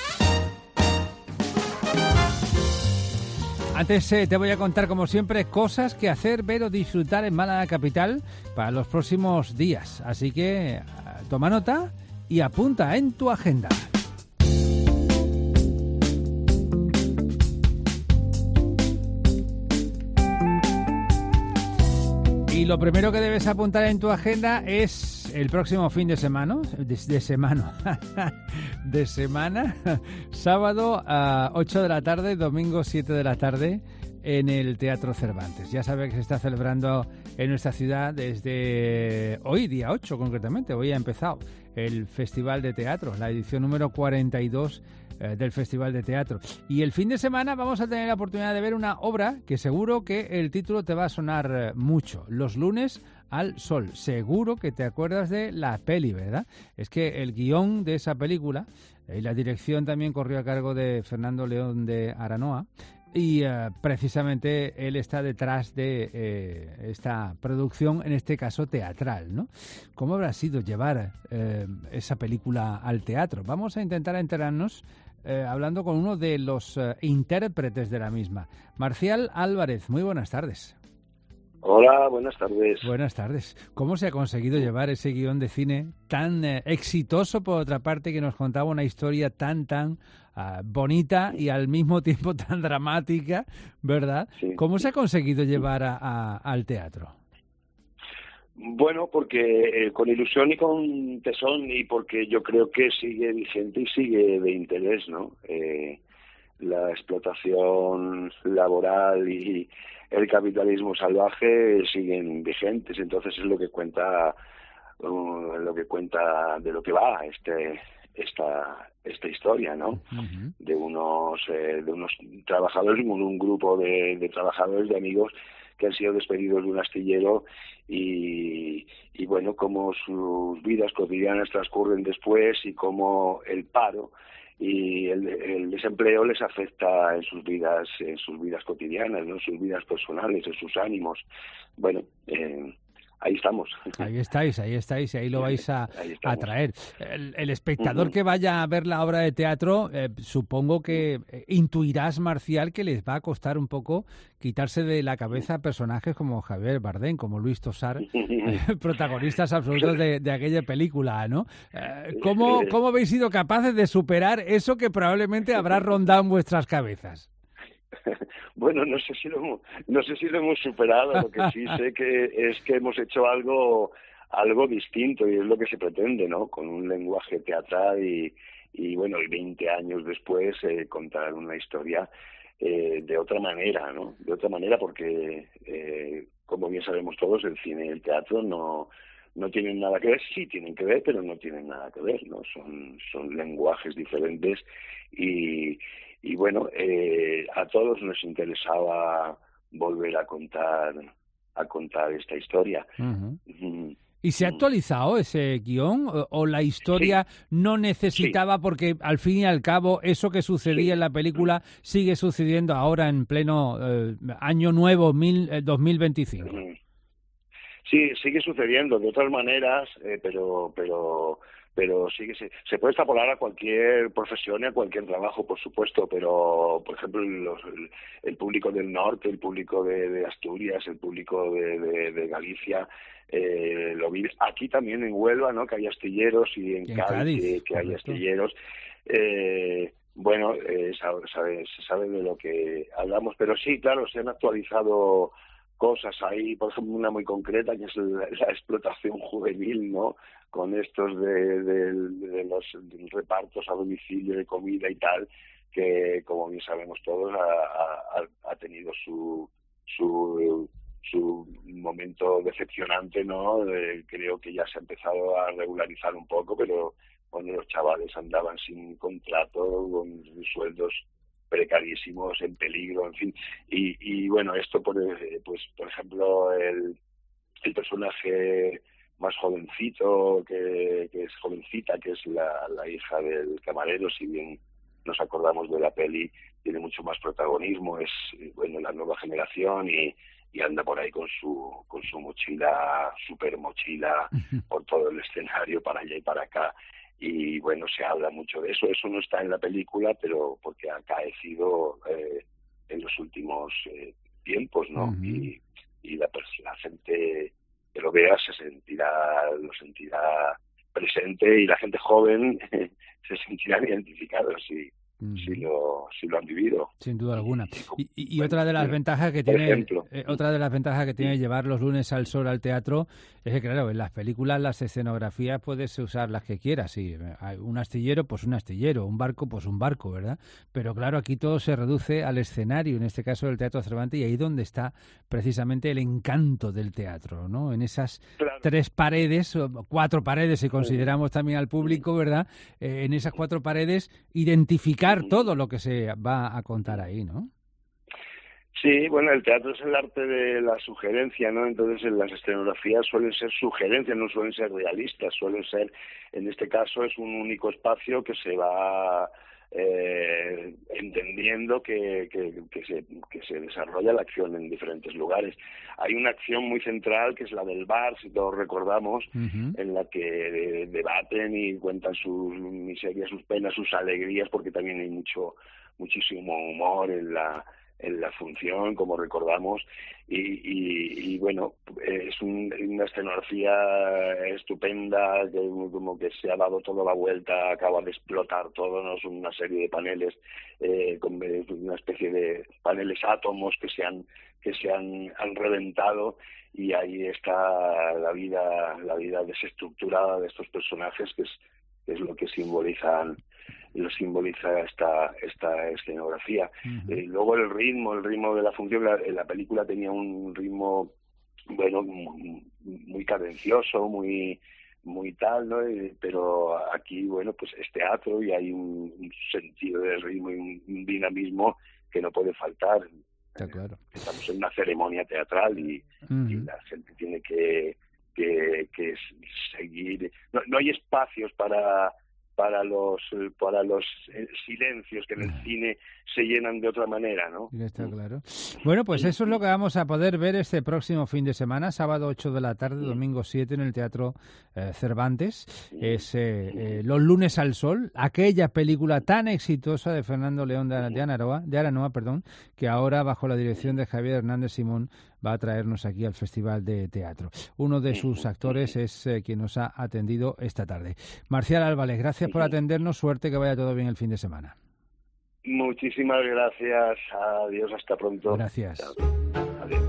Antes eh, te voy a contar, como siempre, cosas que hacer, ver o disfrutar en Málaga Capital para los próximos días. Así que eh, toma nota y apunta en tu agenda. Y lo primero que debes apuntar en tu agenda es el próximo fin de semana, de, de semana, de semana, sábado a ocho de la tarde, domingo siete de la tarde, en el Teatro Cervantes. Ya sabes que se está celebrando en nuestra ciudad desde hoy, día ocho concretamente, hoy ha empezado el Festival de Teatro, la edición número cuarenta y dos eh, del Festival de Teatro. Y el fin de semana vamos a tener la oportunidad de ver una obra que seguro que el título te va a sonar eh, mucho, Los lunes al sol. Seguro que te acuerdas de la peli, ¿verdad? Es que el guión de esa película y la dirección también corrió a cargo de Fernando León de Aranoa. Y uh, precisamente él está detrás de eh, esta producción, en este caso teatral, ¿no? ¿Cómo habrá sido llevar eh, esa película al teatro? Vamos a intentar enterarnos eh, hablando con uno de los uh, intérpretes de la misma. Marcial Álvarez, muy buenas tardes. Hola, buenas tardes. Buenas tardes. ¿Cómo se ha conseguido llevar ese guión de cine tan eh, exitoso, por otra parte, que nos contaba una historia tan, tan uh, bonita y al mismo tiempo tan dramática, ¿verdad? Sí. ¿Cómo se ha conseguido llevar a, a, al teatro? Bueno, porque eh, con ilusión y con tesón, y porque yo creo que sigue vigente y sigue de interés, ¿no? Eh, la explotación laboral y el capitalismo salvaje siguen vigentes, entonces es lo que cuenta uh, lo que cuenta de lo que va este esta esta historia, ¿no? Uh-huh. De unos eh, de unos trabajadores, un, un grupo de, de trabajadores, de amigos que han sido despedidos de un astillero y, y bueno, cómo sus vidas cotidianas transcurren después y cómo el paro y el, el desempleo les afecta en sus vidas, en sus vidas cotidianas, ¿no? En sus vidas personales, en sus ánimos. Bueno, eh, ahí estamos. Ahí estáis, ahí estáis, y ahí lo vais a, a traer. El, el espectador uh-huh. que vaya a ver la obra de teatro, eh, supongo que eh, intuirás, Marcial, que les va a costar un poco quitarse de la cabeza personajes como Javier Bardem, como Luis Tosar, eh, protagonistas absolutos de, de aquella película, ¿no? Eh, ¿cómo, ¿Cómo habéis sido capaces de superar eso que probablemente habrá rondado en vuestras cabezas? Bueno, no sé si lo hemos, no sé si lo hemos superado. Lo que sí sé que es que hemos hecho algo algo distinto, y es lo que se pretende, ¿no? Con un lenguaje teatral y, y bueno, y veinte años después eh, contar una historia eh, de otra manera, ¿no? De otra manera, porque eh, como bien sabemos todos, el cine y el teatro no no tienen nada que ver. Sí tienen que ver, pero no tienen nada que ver, ¿no? Son son lenguajes diferentes y Y bueno, eh, a todos nos interesaba volver a contar a contar esta historia. Uh-huh. Uh-huh. ¿Y se ha actualizado ese guión o, o la historia sí. no necesitaba sí. porque al fin y al cabo eso que sucedía sí. en la película sigue sucediendo ahora en pleno eh, año nuevo mil, eh, dos mil veinticinco? Uh-huh. Sí, sigue sucediendo de otras maneras, eh, pero pero pero sí que se, se puede extrapolar a cualquier profesión y a cualquier trabajo, por supuesto, pero, por ejemplo, los, el, el público del norte, el público de, de Asturias, el público de, de, de Galicia, eh, lo vive. Aquí también en Huelva, ¿no? Que hay astilleros, y en, en Cádiz, Cádiz que, que hay astilleros. Eh, bueno, eh, sabe, sabe, se sabe de lo que hablamos, pero sí, claro, se han actualizado cosas ahí, por ejemplo, una muy concreta que es la, la explotación juvenil, ¿no? Con estos de, de, de los repartos a domicilio de comida y tal, que como bien sabemos todos ha, ha, ha tenido su su su momento decepcionante, ¿no? Eh, creo que ya se ha empezado a regularizar un poco, pero bueno, los chavales andaban sin contrato, con sueldos precarísimos, en peligro, en fin. Y, y bueno, esto, por, pues por ejemplo, el, el personaje más jovencito, que, que es jovencita, que es la, la hija del camarero, si bien nos acordamos de la peli, tiene mucho más protagonismo, es, bueno, la nueva generación y, y anda por ahí con su con su mochila, super mochila, por todo el escenario, para allá y para acá. Y bueno, se habla mucho de eso. Eso no está en la película, pero porque ha acaecido eh, en los últimos eh, tiempos, ¿no? Uh-huh. Y, y la, la gente que lo vea se sentirá, lo sentirá presente, y la gente joven se sentirá identificada si, uh-huh. si lo si lo han vivido. Sin duda alguna. Y, y, y otra de las ventajas que tiene eh, otra de las ventajas que tiene llevar los lunes al sol al teatro es que, claro, en las películas las escenografías puedes usar las que quieras. Sí, hay un astillero, pues un astillero, un barco, pues un barco, ¿verdad? Pero claro, aquí todo se reduce al escenario, en este caso del Teatro Cervantes, y ahí donde está precisamente el encanto del teatro, ¿no? En esas claro. tres paredes, o cuatro paredes si consideramos también al público, ¿verdad? Eh, en esas cuatro paredes identificar todo lo que se va a contar ahí, ¿no? Sí, bueno, el teatro es el arte de la sugerencia, ¿no? Entonces, en las escenografías suelen ser sugerencias, no suelen ser realistas, suelen ser, en este caso, es un único espacio que se va eh, entendiendo que, que, que, se, que se desarrolla la acción en diferentes lugares. Hay una acción muy central, que es la del bar, si todos recordamos, uh-huh. en la que debaten y cuentan sus miserias, sus penas, sus alegrías, porque también hay mucho muchísimo humor en la en la función, como recordamos, y, y, y bueno, es un, una escenografía estupenda, que como que se ha dado toda la vuelta, acaba de explotar todo, ¿no? Son una serie de paneles, eh, con una especie de paneles átomos que se han que se han, han reventado, y ahí está la vida la vida desestructurada de estos personajes, que es, que es lo que simbolizan lo simboliza esta esta escenografía. Uh-huh. Eh, luego el ritmo, el ritmo de la función, la, la película tenía un ritmo, bueno, muy, muy cadencioso, muy muy tal, ¿no? Eh, pero aquí, bueno, pues es teatro y hay un, un sentido de ritmo y un, un dinamismo que no puede faltar. Está claro. Estamos en una ceremonia teatral y, uh-huh. y la gente tiene que que, que seguir. No, no hay espacios para para los para los silencios que en el cine se llenan de otra manera, ¿no? Está claro. Bueno, pues eso es lo que vamos a poder ver este próximo fin de semana, sábado ocho de la tarde, domingo siete, en el Teatro eh, Cervantes. Es eh, eh, Los lunes al sol, aquella película tan exitosa de Fernando León de, de Aranoa, de Aranoa, perdón, que ahora, bajo la dirección de Javier Hernández Simón, va a traernos aquí al Festival de Teatro. Uno de sus actores es eh, quien nos ha atendido esta tarde. Marcial Álvarez, gracias por atendernos. Suerte, que vaya todo bien el fin de semana. Muchísimas gracias. Adiós, hasta pronto. Gracias. Adiós.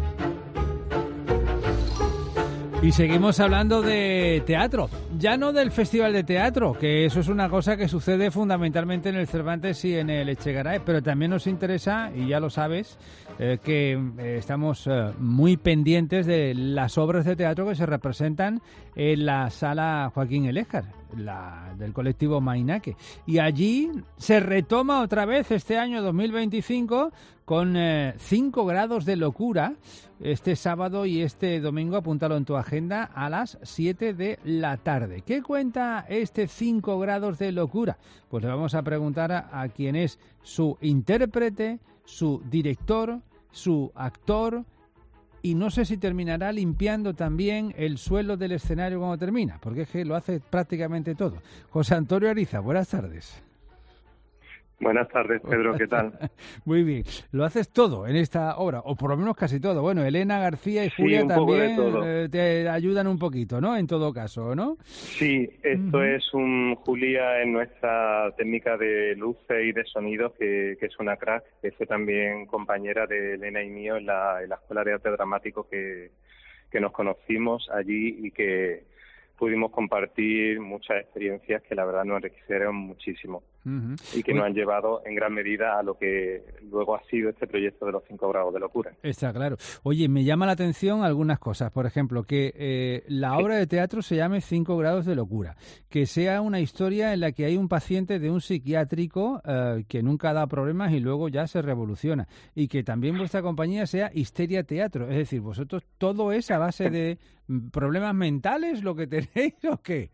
Y seguimos hablando de teatro, ya no del Festival de Teatro, que eso es una cosa que sucede fundamentalmente en el Cervantes y en el Echegaray, pero también nos interesa, y ya lo sabes, eh, que eh, estamos eh, muy pendientes de las obras de teatro que se representan en la Sala Joaquín Eléjar, la del colectivo Mainaque. Y allí se retoma otra vez este año dos mil veinticinco con eh, cinco grados de locura, este sábado y este domingo, apúntalo en tu agenda, a las siete de la tarde. ¿Qué cuenta este cinco grados de locura? Pues le vamos a preguntar a, a quien es su intérprete, su director, su actor, y no sé si terminará limpiando también el suelo del escenario cuando termina, porque es que lo hace prácticamente todo. José Antonio Ariza, buenas tardes. Buenas tardes, Pedro, ¿qué tal? Muy bien. Lo haces todo en esta obra, o por lo menos casi todo. Bueno, Elena García y Sí, Julia un poco de también todo. eh, te ayudan un poquito, ¿no? En todo caso, ¿no? Sí, esto Ujú. es un Julia en nuestra técnica de luces y de sonido, que, que es una crack, que fue también compañera de Elena y mío en la, en la Escuela de Arte Dramático que, que nos conocimos allí y que pudimos compartir muchas experiencias que la verdad nos enriquecieron muchísimo Ujú. y que Uy, nos han llevado en gran medida a lo que luego ha sido este proyecto de los cinco grados de locura. Está claro. Oye, me llama la atención algunas cosas. Por ejemplo, que eh, la obra de teatro se llame Cinco grados de locura. Que sea una historia en la que hay un paciente de un psiquiátrico eh, que nunca da problemas y luego ya se revoluciona. Y que también vuestra compañía sea Histeria Teatro. Es decir, vosotros todo es a base de mm, problemas mentales lo que tenéis o qué.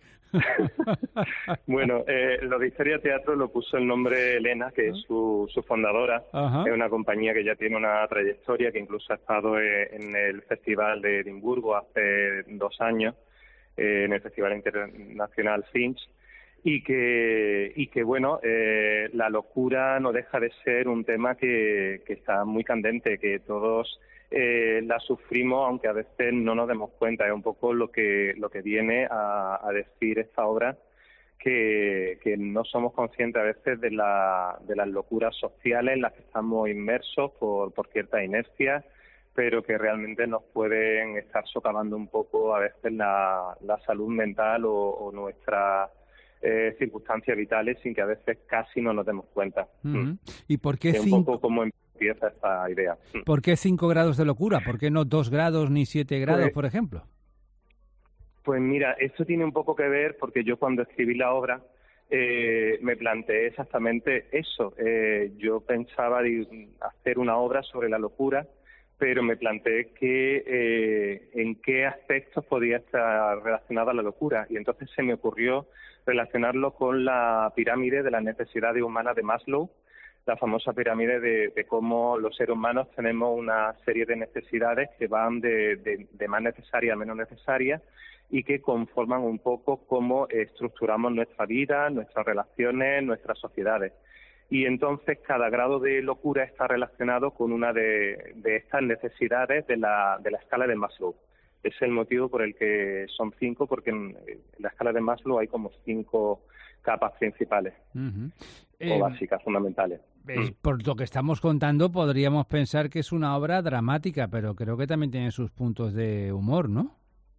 Bueno, eh, lo de Histeria Teatro lo puso el nombre Elena, que es su, su fundadora. Ajá. Es una compañía que ya tiene una trayectoria, que incluso ha estado eh, en el Festival de Edimburgo hace dos años, eh, en el Festival Internacional Finch, y que, y que bueno, eh, la locura no deja de ser un tema que, que está muy candente, que todos eh, la sufrimos, aunque a veces no nos demos cuenta. Es un poco lo que lo que viene a, a decir esta obra, que, que no somos conscientes a veces de, la, de las locuras sociales en las que estamos inmersos por, por ciertas inercias, pero que realmente nos pueden estar socavando un poco a veces la, la salud mental o, o nuestras eh, circunstancias vitales sin que a veces casi no nos demos cuenta. Ujú. ¿Y por qué Es un cinco? poco cómo empieza esta idea. ¿Por qué cinco grados de locura? ¿Por qué no dos grados ni siete grados, Pues- por ejemplo? Pues mira, esto tiene un poco que ver porque yo cuando escribí la obra eh, me planteé exactamente eso. Eh, yo pensaba de hacer una obra sobre la locura, pero me planteé que eh, en qué aspectos podía estar relacionada la locura. Y entonces se me ocurrió relacionarlo con la pirámide de las necesidades humanas de Maslow, la famosa pirámide de, de cómo los seres humanos tenemos una serie de necesidades que van de, de, de más necesarias a menos necesarias y que conforman un poco cómo estructuramos nuestra vida, nuestras relaciones, nuestras sociedades. Y entonces cada grado de locura está relacionado con una de, de estas necesidades de la, de la escala de Maslow. Es el motivo por el que son cinco, porque en la escala de Maslow hay como cinco capas principales Ujú. o Eh, básicas, fundamentales. es- por lo que estamos contando, podríamos pensar que es una obra dramática, pero creo que también tiene sus puntos de humor, ¿no?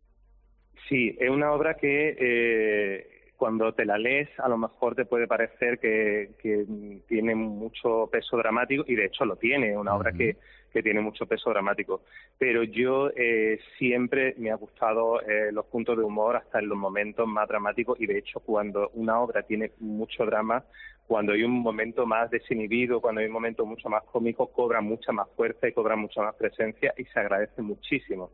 Sí, es una obra que eh, cuando te la lees a lo mejor te puede parecer que, que tiene mucho peso dramático, y de hecho lo tiene, es una obra que, que tiene mucho peso dramático. Pero yo eh, siempre me ha gustado eh, los puntos de humor hasta en los momentos más dramáticos, y de hecho cuando una obra tiene mucho drama, cuando hay un momento más desinhibido, cuando hay un momento mucho más cómico, cobra mucha más fuerza y cobra mucha más presencia y se agradece muchísimo.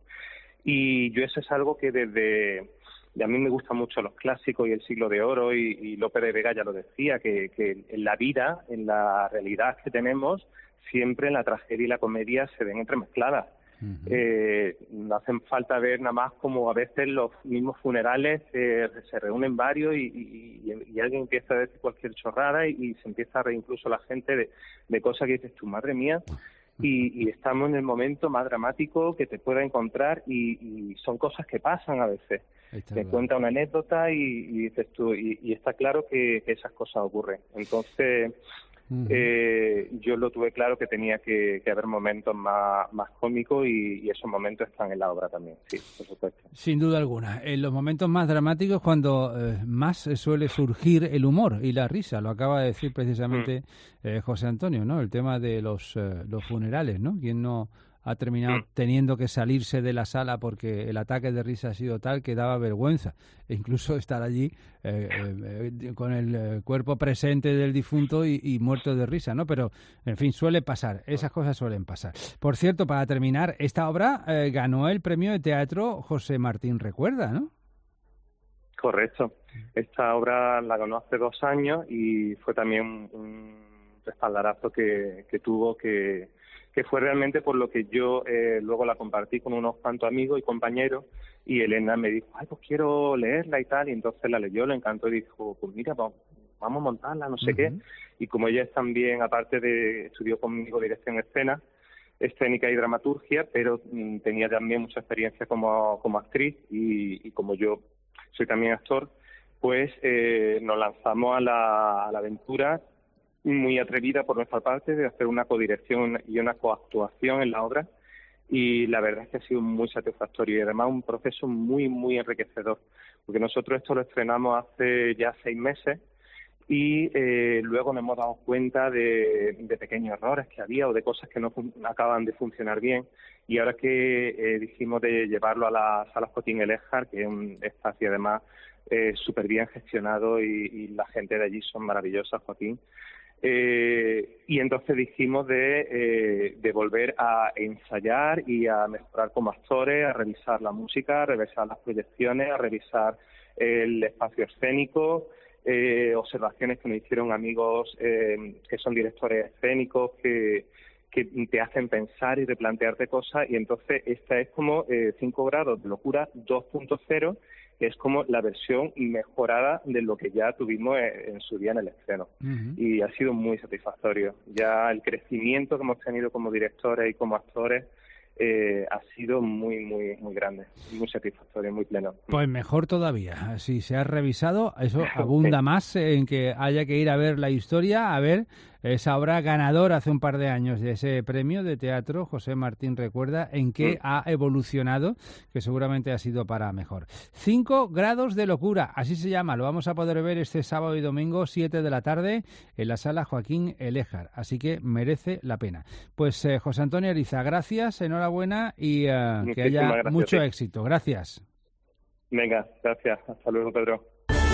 Y yo eso es algo que desde... Y a mí me gustan mucho los clásicos y el siglo de oro, y, y Lope de Vega ya lo decía, que, que en la vida, en la realidad que tenemos, siempre la tragedia y la comedia se ven entremezcladas. Uh-huh. eh, no hacen falta ver nada más como a veces los mismos funerales eh, se reúnen varios y, y, y alguien empieza a decir cualquier chorrada y, y se empieza a reír incluso la gente de, de cosas que dices tú, madre mía. Y, y estamos en el momento más dramático que te pueda encontrar, y, y son cosas que pasan a veces. Te cuenta una anécdota y, y dices tú, y, y está claro que, que esas cosas ocurren. Entonces, uh-huh. eh, yo lo tuve claro que tenía que, que haber momentos más, más cómicos, y, y esos momentos están en la obra también, sí, por supuesto. Sin duda alguna. En los momentos más dramáticos cuando eh, más suele surgir el humor y la risa. Lo acaba de decir precisamente eh, José Antonio, ¿no? El tema de los, eh, los funerales, ¿no? ¿Quién no ha terminado mm. teniendo que salirse de la sala porque el ataque de risa ha sido tal que daba vergüenza? E incluso estar allí eh, eh, con el eh, cuerpo presente del difunto y, y muerto de risa, ¿no? Pero, en fin, suele pasar. Esas cosas suelen pasar. Por cierto, para terminar, esta obra eh, ganó el premio de teatro José Martín Recuerda, ¿no? Correcto. Esta obra la ganó hace dos años y fue también un, un respaldarazo que, que tuvo que... que fue realmente por lo que yo eh, luego la compartí con unos cuantos amigos y compañeros, y Elena me dijo, ay, pues quiero leerla y tal, y entonces la leyó, le encantó y dijo, pues mira, pues, vamos a montarla, no sé Uh-huh. qué. Y como ella es también, aparte de, estudió conmigo dirección escena, escénica y dramaturgia, pero mm, tenía también mucha experiencia como, como actriz y, y como yo soy también actor, pues eh, nos lanzamos a la, a la aventura muy atrevida por nuestra parte de hacer una codirección y una coactuación en la obra, y la verdad es que ha sido muy satisfactorio y además un proceso muy, muy enriquecedor, porque nosotros esto lo estrenamos hace ya seis meses y eh, luego nos hemos dado cuenta de, de pequeños errores que había o de cosas que no fun- acaban de funcionar bien, y ahora que eh, dijimos de llevarlo a la Sala Joaquín Eléjar, que es un espacio además eh, súper bien gestionado y, y la gente de allí son maravillosas, Joaquín, eh, y entonces dijimos de, eh, de volver a ensayar y a mejorar como actores, a revisar la música, a revisar las proyecciones, a revisar el espacio escénico, eh, observaciones que nos hicieron amigos eh, que son directores escénicos, que, que te hacen pensar y replantearte cosas, y entonces esta es como eh, cinco grados de locura dos punto cero, que es como la versión mejorada de lo que ya tuvimos en, en su día en el estreno. Uh-huh. Y ha sido muy satisfactorio. Ya el crecimiento que hemos tenido como directores y como actores eh, ha sido muy, muy, muy grande, muy satisfactorio, muy pleno. Pues mejor todavía. Si se ha revisado, eso abunda más en que haya que ir a ver la historia, a ver esa obra ganadora hace un par de años de ese premio de teatro, José Martín recuerda, en qué ha evolucionado, que seguramente ha sido para mejor. Cinco grados de locura, así se llama, lo vamos a poder ver este sábado y domingo, siete de la tarde, en la Sala Joaquín Eléjar, así que merece la pena. Pues eh, José Antonio Ariza, gracias, enhorabuena y uh, que haya gracias, mucho sí. éxito. Gracias. Venga, gracias. Hasta luego, Pedro.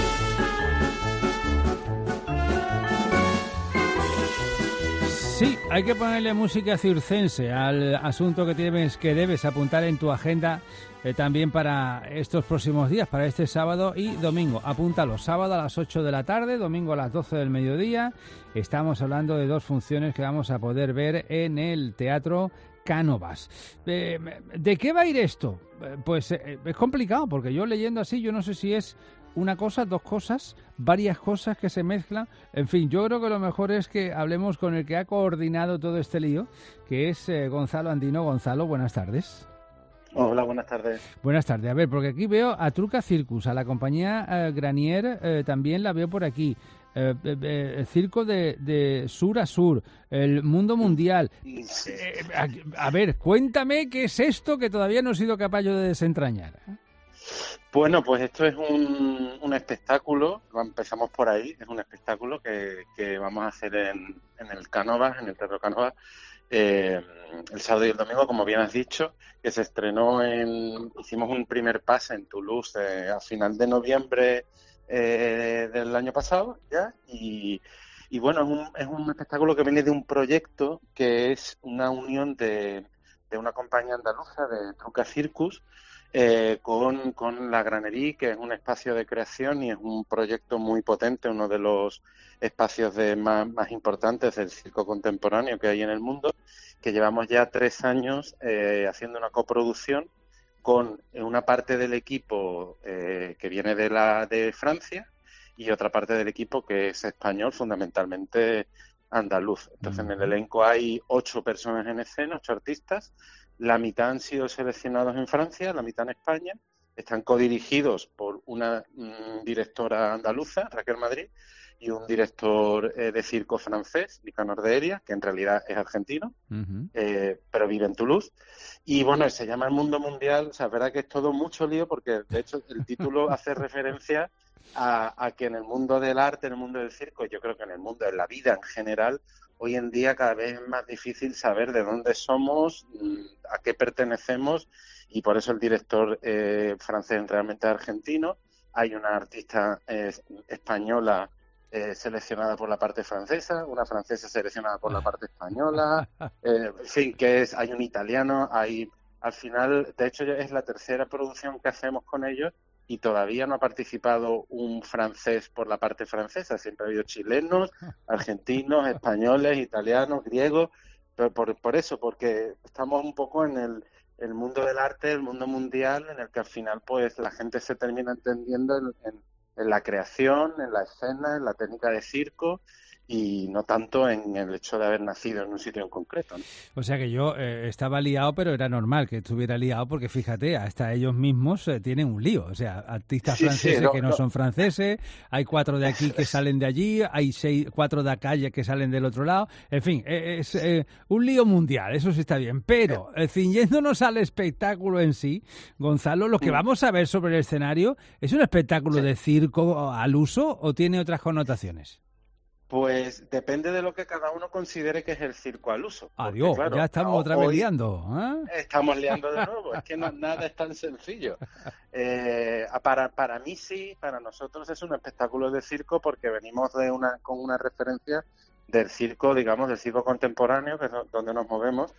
Sí, hay que ponerle música circense al asunto que tienes que debes apuntar en tu agenda eh, también para estos próximos días, para este sábado y domingo. Apúntalo, sábado a las ocho de la tarde, domingo a las doce del mediodía. Estamos hablando de dos funciones que vamos a poder ver en el Teatro Cánovas. Eh, ¿De qué va a ir esto? Eh, pues eh, es complicado, porque yo leyendo así, yo no sé si es una cosa, dos cosas, varias cosas que se mezclan. En fin, yo creo que lo mejor es que hablemos con el que ha coordinado todo este lío, que es eh, Gonzalo Andino. Gonzalo, buenas tardes. Hola, buenas tardes. Buenas tardes. A ver, porque aquí veo a Truca Circus, a la compañía eh, Granier, eh, también la veo por aquí. Eh, eh, el circo de, de sur a sur, el mundo mundial. Eh, a, a ver, cuéntame qué es esto que todavía no he sido capaz yo de desentrañar. Bueno, pues esto es un, un espectáculo, empezamos por ahí, es un espectáculo que, que vamos a hacer en, en el Cánovas, en el Teatro Cánovas, eh, el sábado y el domingo, como bien has dicho, que se estrenó en, hicimos un primer pase en Toulouse eh, a final de noviembre eh, del año pasado ya, y, y bueno, es un, es un espectáculo que viene de un proyecto que es una unión de, de una compañía andaluza, de Truca Circus, Eh, con, con la Granería, que es un espacio de creación y es un proyecto muy potente, uno de los espacios de más, más importantes del circo contemporáneo que hay en el mundo, que llevamos ya tres años eh, haciendo una coproducción con una parte del equipo eh, que viene de, la, de Francia y otra parte del equipo que es español, fundamentalmente andaluz. Entonces, en el elenco hay ocho personas en escena, ocho artistas. La mitad han sido seleccionados en Francia, la mitad en España. Están codirigidos por una mm, directora andaluza, Raquel Madrid, y un director eh, de circo francés, Nicanor de Heria, que en realidad es argentino, uh-huh. eh, pero vive en Toulouse. Y bueno, se llama El Mundo Mundial. O sea, es verdad que es todo mucho lío, porque de hecho el título hace referencia a, a que en el mundo del arte, en el mundo del circo, yo creo que en el mundo de la vida en general, hoy en día cada vez es más difícil saber de dónde somos, a qué pertenecemos, y por eso el director eh, francés realmente es argentino. Hay una artista eh, española eh, seleccionada por la parte francesa, una francesa seleccionada por la parte española, eh, en fin, que es, hay un italiano, hay, al final, de hecho es la tercera producción que hacemos con ellos, y todavía no ha participado un francés por la parte francesa. Siempre ha habido chilenos, argentinos, españoles, italianos, griegos, pero por, por eso, porque estamos un poco en el, el mundo del arte, el mundo mundial, en el que al final pues la gente se termina entendiendo en, en, en la creación, en la escena, en la técnica de circo, y no tanto en el hecho de haber nacido en un sitio en concreto, ¿no? O sea que yo eh, estaba liado, pero era normal que estuviera liado porque, fíjate, hasta ellos mismos eh, tienen un lío. O sea, artistas Sí, sí, franceses no, que no, no. son franceses, hay cuatro de aquí que salen de allí, hay seis, cuatro de acá que salen del otro lado. En fin, eh, es eh, un lío mundial, eso sí está bien. Pero, eh, ciñéndonos al espectáculo en sí, Gonzalo, lo que vamos a ver sobre el escenario, ¿es un espectáculo de circo al uso o tiene otras connotaciones? Pues depende de lo que cada uno considere que es el circo al uso. Porque, Adiós, claro, ya estamos otra vez hoy liando. ¿eh? Estamos liando de nuevo, es que no, nada es tan sencillo. Eh, para, para mí sí, para nosotros es un espectáculo de circo porque venimos de una con una referencia del circo, digamos, del circo contemporáneo, que es donde nos movemos,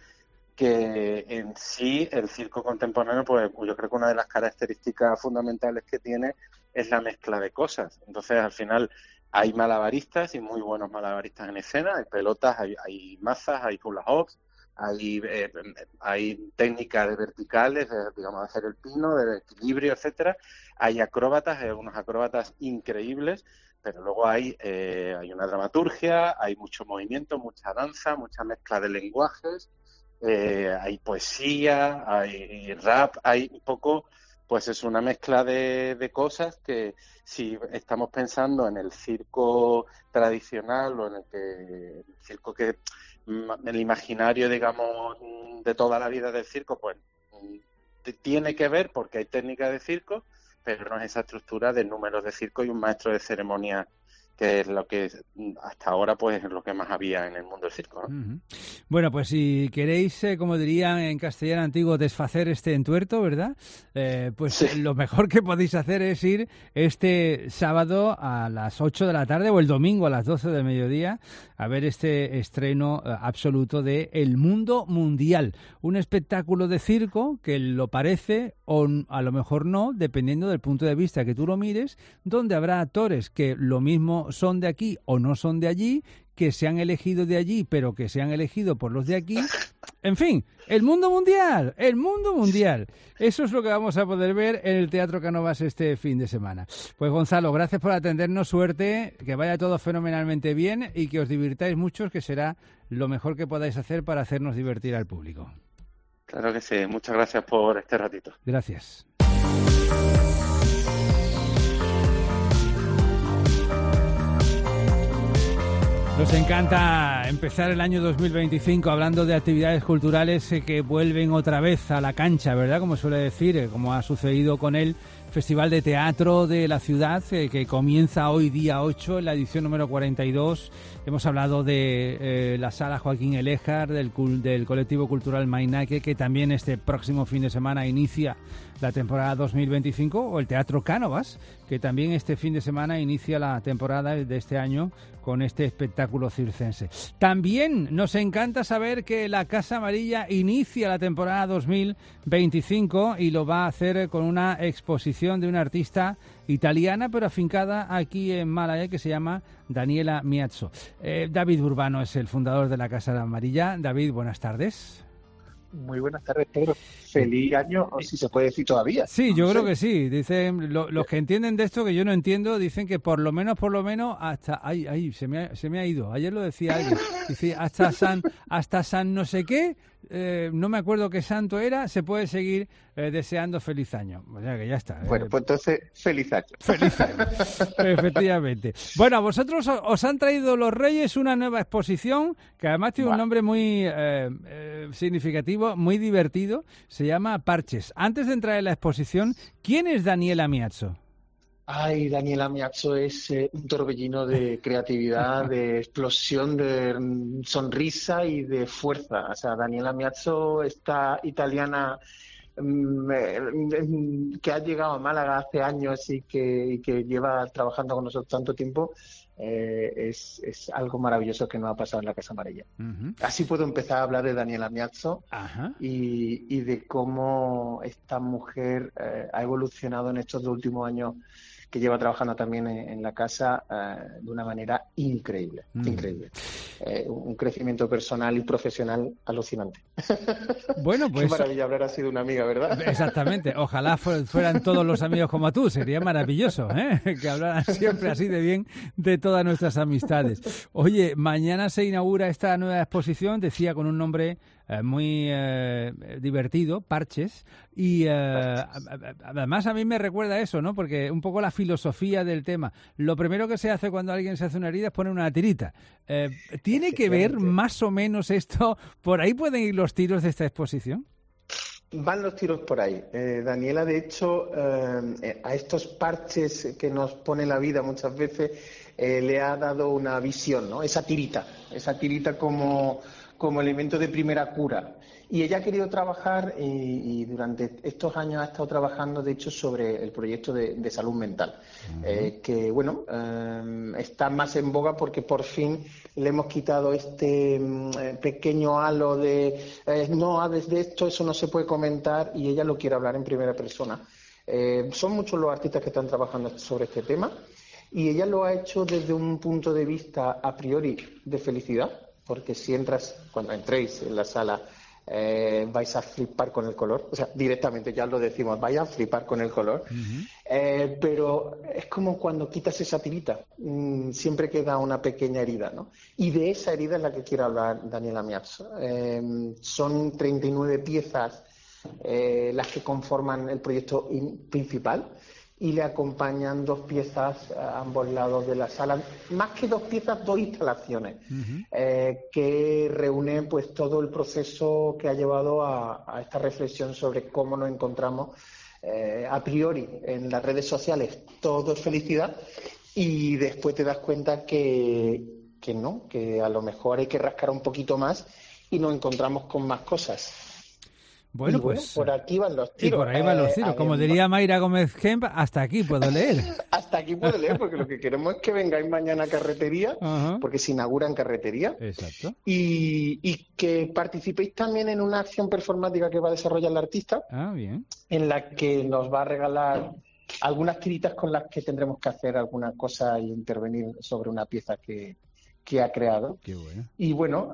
que en sí el circo contemporáneo, pues yo creo que una de las características fundamentales que tiene es la mezcla de cosas. Entonces, al final, hay malabaristas y muy buenos malabaristas en escena, hay pelotas, hay, hay mazas, hay hula hoops, hay, eh, hay técnicas de verticales, de, digamos, de hacer el pino, de equilibrio, etcétera. Hay acróbatas, hay algunos acróbatas increíbles, pero luego hay, eh, hay una dramaturgia, hay mucho movimiento, mucha danza, mucha mezcla de lenguajes, eh, hay poesía, hay rap, hay un poco... Pues es una mezcla de, de cosas que si estamos pensando en el circo tradicional o en el que el circo que el imaginario, digamos, de toda la vida del circo, pues tiene que ver porque hay técnicas de circo, pero no es esa estructura de números de circo y un maestro de ceremonia, que es lo que hasta ahora pues es lo que más había en el mundo del circo, ¿no? Uh-huh. Bueno, pues si queréis, eh, como dirían en castellano antiguo, desfacer este entuerto, ¿verdad? Eh, pues sí. Lo mejor que podéis hacer es ir este sábado a las ocho de la tarde o el domingo a las doce del mediodía a ver este estreno eh, absoluto de El Mundo Mundial, un espectáculo de circo que lo parece o a lo mejor no, dependiendo del punto de vista que tú lo mires, donde habrá actores que lo mismo son de aquí o no son de allí, que se han elegido de allí, pero que se han elegido por los de aquí. En fin, el mundo mundial, el mundo mundial. Eso es lo que vamos a poder ver en el Teatro Cánovas este fin de semana. Pues Gonzalo, gracias por atendernos, suerte, que vaya todo fenomenalmente bien y que os divirtáis mucho, que será lo mejor que podáis hacer para hacernos divertir al público. Claro que sí, muchas gracias por este ratito. Gracias. Nos encanta empezar el año dos mil veinticinco hablando de actividades culturales que vuelven otra vez a la cancha, ¿verdad? Como suele decir, como ha sucedido con el Festival de Teatro de la Ciudad, que comienza hoy día ocho, en la edición número cuarenta y dos. Hemos hablado de eh, la Sala Joaquín Eléjar, del, del Colectivo Cultural Mainaque, que también este próximo fin de semana inicia la temporada dos mil veinticinco, o el Teatro Cánovas, que también este fin de semana inicia la temporada de este año con este espectáculo circense. También nos encanta saber que la Casa Amarilla inicia la temporada dos mil veinticinco y lo va a hacer con una exposición de una artista italiana, pero afincada aquí en Málaga, que se llama Daniela Miazzo. Eh, David Urbano es el fundador de la Casa Amarilla. David, buenas tardes. Muy buenas tardes, Pedro. Feliz año, o si se puede decir todavía. Sí, no yo sé. creo que sí. Dicen lo, los que entienden de esto, que yo no entiendo, dicen que por lo menos, por lo menos, hasta... Ay, ay, se me ha, se me ha ido. Ayer lo decía alguien. Dice, hasta San, hasta San no sé qué, eh, no me acuerdo qué santo era, se puede seguir eh, deseando feliz año. O sea que ya está. Bueno, eh, pues entonces, feliz año. Feliz año. Efectivamente. Bueno, a vosotros os han traído los Reyes una nueva exposición que además tiene un nombre muy eh, eh, significativo, muy divertido. Se llama Parches. Antes de entrar en la exposición, ¿quién es Daniela Miazzo? Ay, Daniela Miazzo es eh, un torbellino de creatividad, de explosión, de sonrisa y de fuerza. O sea, Daniela Miazzo, esta italiana mm, eh, que ha llegado a Málaga hace años y que, y que lleva trabajando con nosotros tanto tiempo, eh, es, es algo maravilloso que nos ha pasado en la Casa Amarilla. Uh-huh. Así puedo empezar a hablar de Daniela Miazzo y, y de cómo esta mujer eh, ha evolucionado en estos dos últimos años que lleva trabajando también en, en la casa eh, de una manera increíble, mm. increíble. Eh, un crecimiento personal y profesional alucinante. Bueno, pues... Qué maravilla haber sido una amiga, ¿verdad? Exactamente. Ojalá fueran todos los amigos como tú. Sería maravilloso, ¿eh? Que hablaran siempre así de bien de todas nuestras amistades. Oye, mañana se inaugura esta nueva exposición, decía con un nombre eh, muy eh, divertido, Parches, y eh, además a mí me recuerda eso, ¿no? Porque un poco la filosofía del tema. Lo primero que se hace cuando alguien se hace una herida es poner una tirita. Eh, ¿Tiene que ver más o menos esto? ¿Por ahí pueden ir los tiros de esta exposición? Van los tiros por ahí. Eh, Daniela, de hecho, eh, a estos parches que nos pone la vida muchas veces, eh, le ha dado una visión, ¿no? Esa tirita, esa tirita como, como elemento de primera cura. Y ella ha querido trabajar y, y durante estos años ha estado trabajando, de hecho, sobre el proyecto de, de salud mental, uh-huh. eh, que, bueno, eh, está más en boga porque por fin le hemos quitado este eh, pequeño halo de eh, no hables de esto, eso no se puede comentar, y ella lo quiere hablar en primera persona. Eh, son muchos los artistas que están trabajando sobre este tema y ella lo ha hecho desde un punto de vista a priori de felicidad, porque si entras, cuando entréis en la sala, Eh, vais a flipar con el color, o sea, directamente ya lo decimos, vais a flipar con el color, uh-huh. eh, pero es como cuando quitas esa tirita, mmm, siempre queda una pequeña herida, ¿no? Y de esa herida es la que quiere hablar Daniela Miazzo. Eh, son treinta y nueve piezas eh, las que conforman el proyecto in- principal, y le acompañan dos piezas a ambos lados de la sala, más que dos piezas, dos instalaciones, uh-huh. eh, que reúnen pues todo el proceso que ha llevado a, a esta reflexión sobre cómo nos encontramos eh, a priori en las redes sociales. Todo es felicidad y después te das cuenta que, que no, que a lo mejor hay que rascar un poquito más y nos encontramos con más cosas. Bueno, y bueno, pues por aquí van los tiros. Y por ahí van los tiros. Eh, Como diría Mayra Gómez Kemp, hasta aquí puedo leer. Hasta aquí puedo leer, porque lo que queremos es que vengáis mañana a Carretería, uh-huh. porque se inaugura en Carretería. Exacto. Y, y que participéis también en una acción performática que va a desarrollar el artista. Ah, bien. En la que nos va a regalar algunas tiritas con las que tendremos que hacer alguna cosa e intervenir sobre una pieza que, que ha creado. Qué bueno. Y bueno...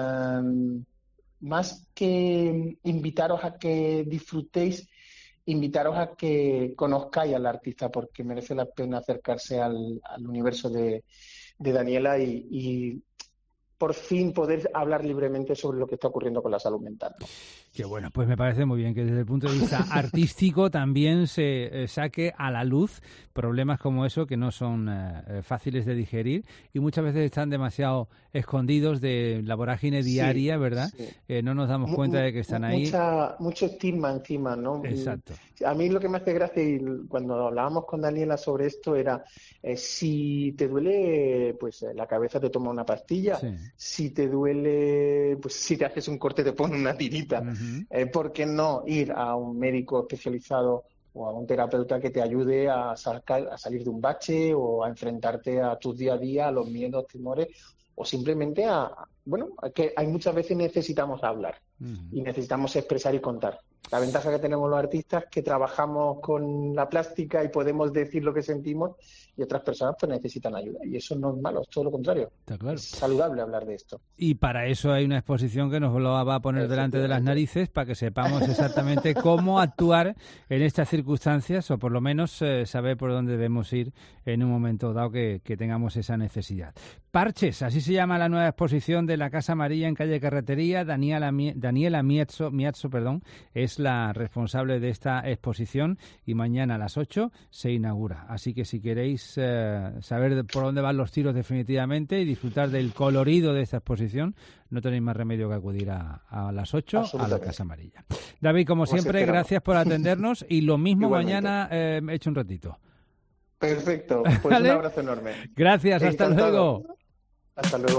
Um, más que invitaros a que disfrutéis, invitaros a que conozcáis al artista, porque merece la pena acercarse al, al universo de, de Daniela y, y por fin poder hablar libremente sobre lo que está ocurriendo con la salud mental, ¿no? Qué bueno, pues me parece muy bien que desde el punto de vista artístico también se eh, saque a la luz problemas como eso que no son eh, fáciles de digerir y muchas veces están demasiado escondidos de la vorágine diaria, sí, ¿verdad? Sí. Eh, no nos damos cuenta de que están ahí. Mucha, mucho estigma encima, ¿no? Exacto. A mí lo que me hace gracia, y cuando hablábamos con Daniela sobre esto, era eh, si te duele pues la cabeza te toma una pastilla, sí. Si te duele, pues si te haces un corte te pone una tirita. Uh-huh. Eh, ¿Por qué no ir a un médico especializado o a un terapeuta que te ayude a, sacar, a salir de un bache o a enfrentarte a tu día a día, a los miedos, temores, o simplemente a, bueno, que hay muchas veces necesitamos hablar uh-huh. y necesitamos expresar y contar. La ventaja que tenemos los artistas es que trabajamos con la plástica y podemos decir lo que sentimos, y otras personas pues necesitan ayuda, y eso no es malo, es todo lo contrario. Está claro. Es saludable hablar de esto. Y para eso hay una exposición que nos lo va a poner delante de las narices para que sepamos exactamente cómo actuar en estas circunstancias, o por lo menos eh, saber por dónde debemos ir en un momento dado que, que tengamos esa necesidad. Parches, así se llama la nueva exposición de la Casa Amarilla en calle Carretería. Daniela, Daniela Miazzo, Miazzo perdón, es la responsable de esta exposición y mañana a las ocho se inaugura. Así que si queréis eh, saber por dónde van los tiros definitivamente y disfrutar del colorido de esta exposición, no tenéis más remedio que acudir a, a las ocho a la Casa Amarilla. David, como, como siempre, gracias por atendernos y lo mismo mañana eh, he hecho un ratito. Perfecto, pues ¿vale? Un abrazo enorme. Gracias, hasta Encantado. luego. Hasta luego.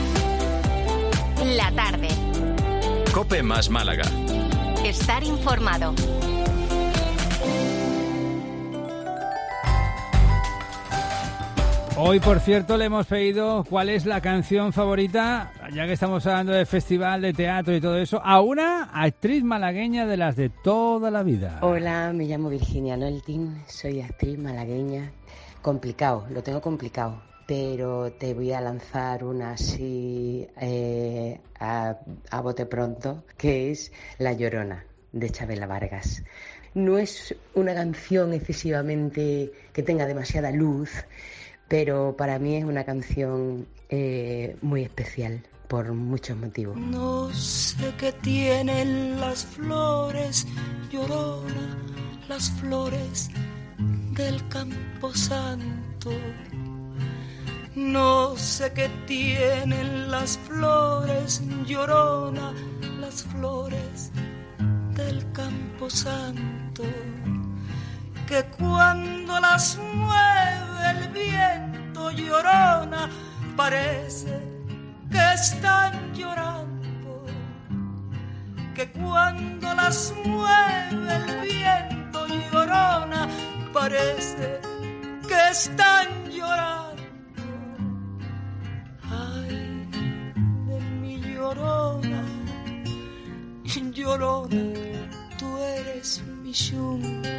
La tarde. COPE más Málaga. Estar informado. Hoy, por cierto, le hemos pedido cuál es la canción favorita, ya que estamos hablando de festival, de teatro y todo eso, a una actriz malagueña de las de toda la vida. Hola, me llamo Virginia Noeltin, soy actriz malagueña complicado, lo tengo complicado, pero te voy a lanzar una así eh, a, a bote pronto, que es La Llorona, de Chabela Vargas. No es una canción excesivamente que tenga demasiada luz, pero para mí es una canción eh, muy especial por muchos motivos. No sé qué tienen las flores, Llorona, las flores del Camposanto. No sé qué tienen las flores, Llorona, las flores del Camposanto, que cuando las mueve el viento, Llorona, parece que están llorando, que cuando las mueve el viento, Llorona, parece que están llorando. Ay, de mi Llorona, Llorona, tú eres mi yunca.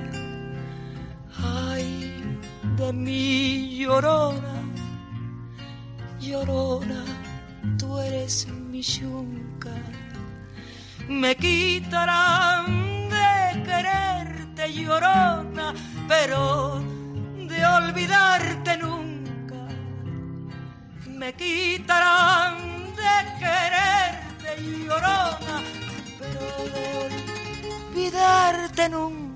Ay, de mi Llorona, Llorona, tú eres mi yunca. Me quitarán de quererte, Llorona, pero de olvidarte nunca. Me quitarán de quererte, Llorona, pero de olvidarte nunca.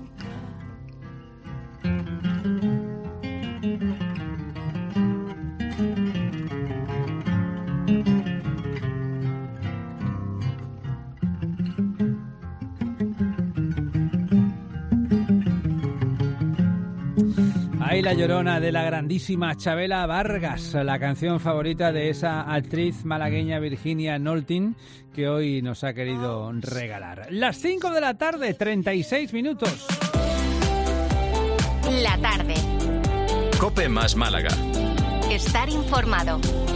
Ahí La Llorona, de la grandísima Chabela Vargas, la canción favorita de esa actriz malagueña Virginia Nolting, que hoy nos ha querido regalar. Las cinco de la tarde, treinta y seis minutos. La tarde. COPE más Málaga. Estar informado.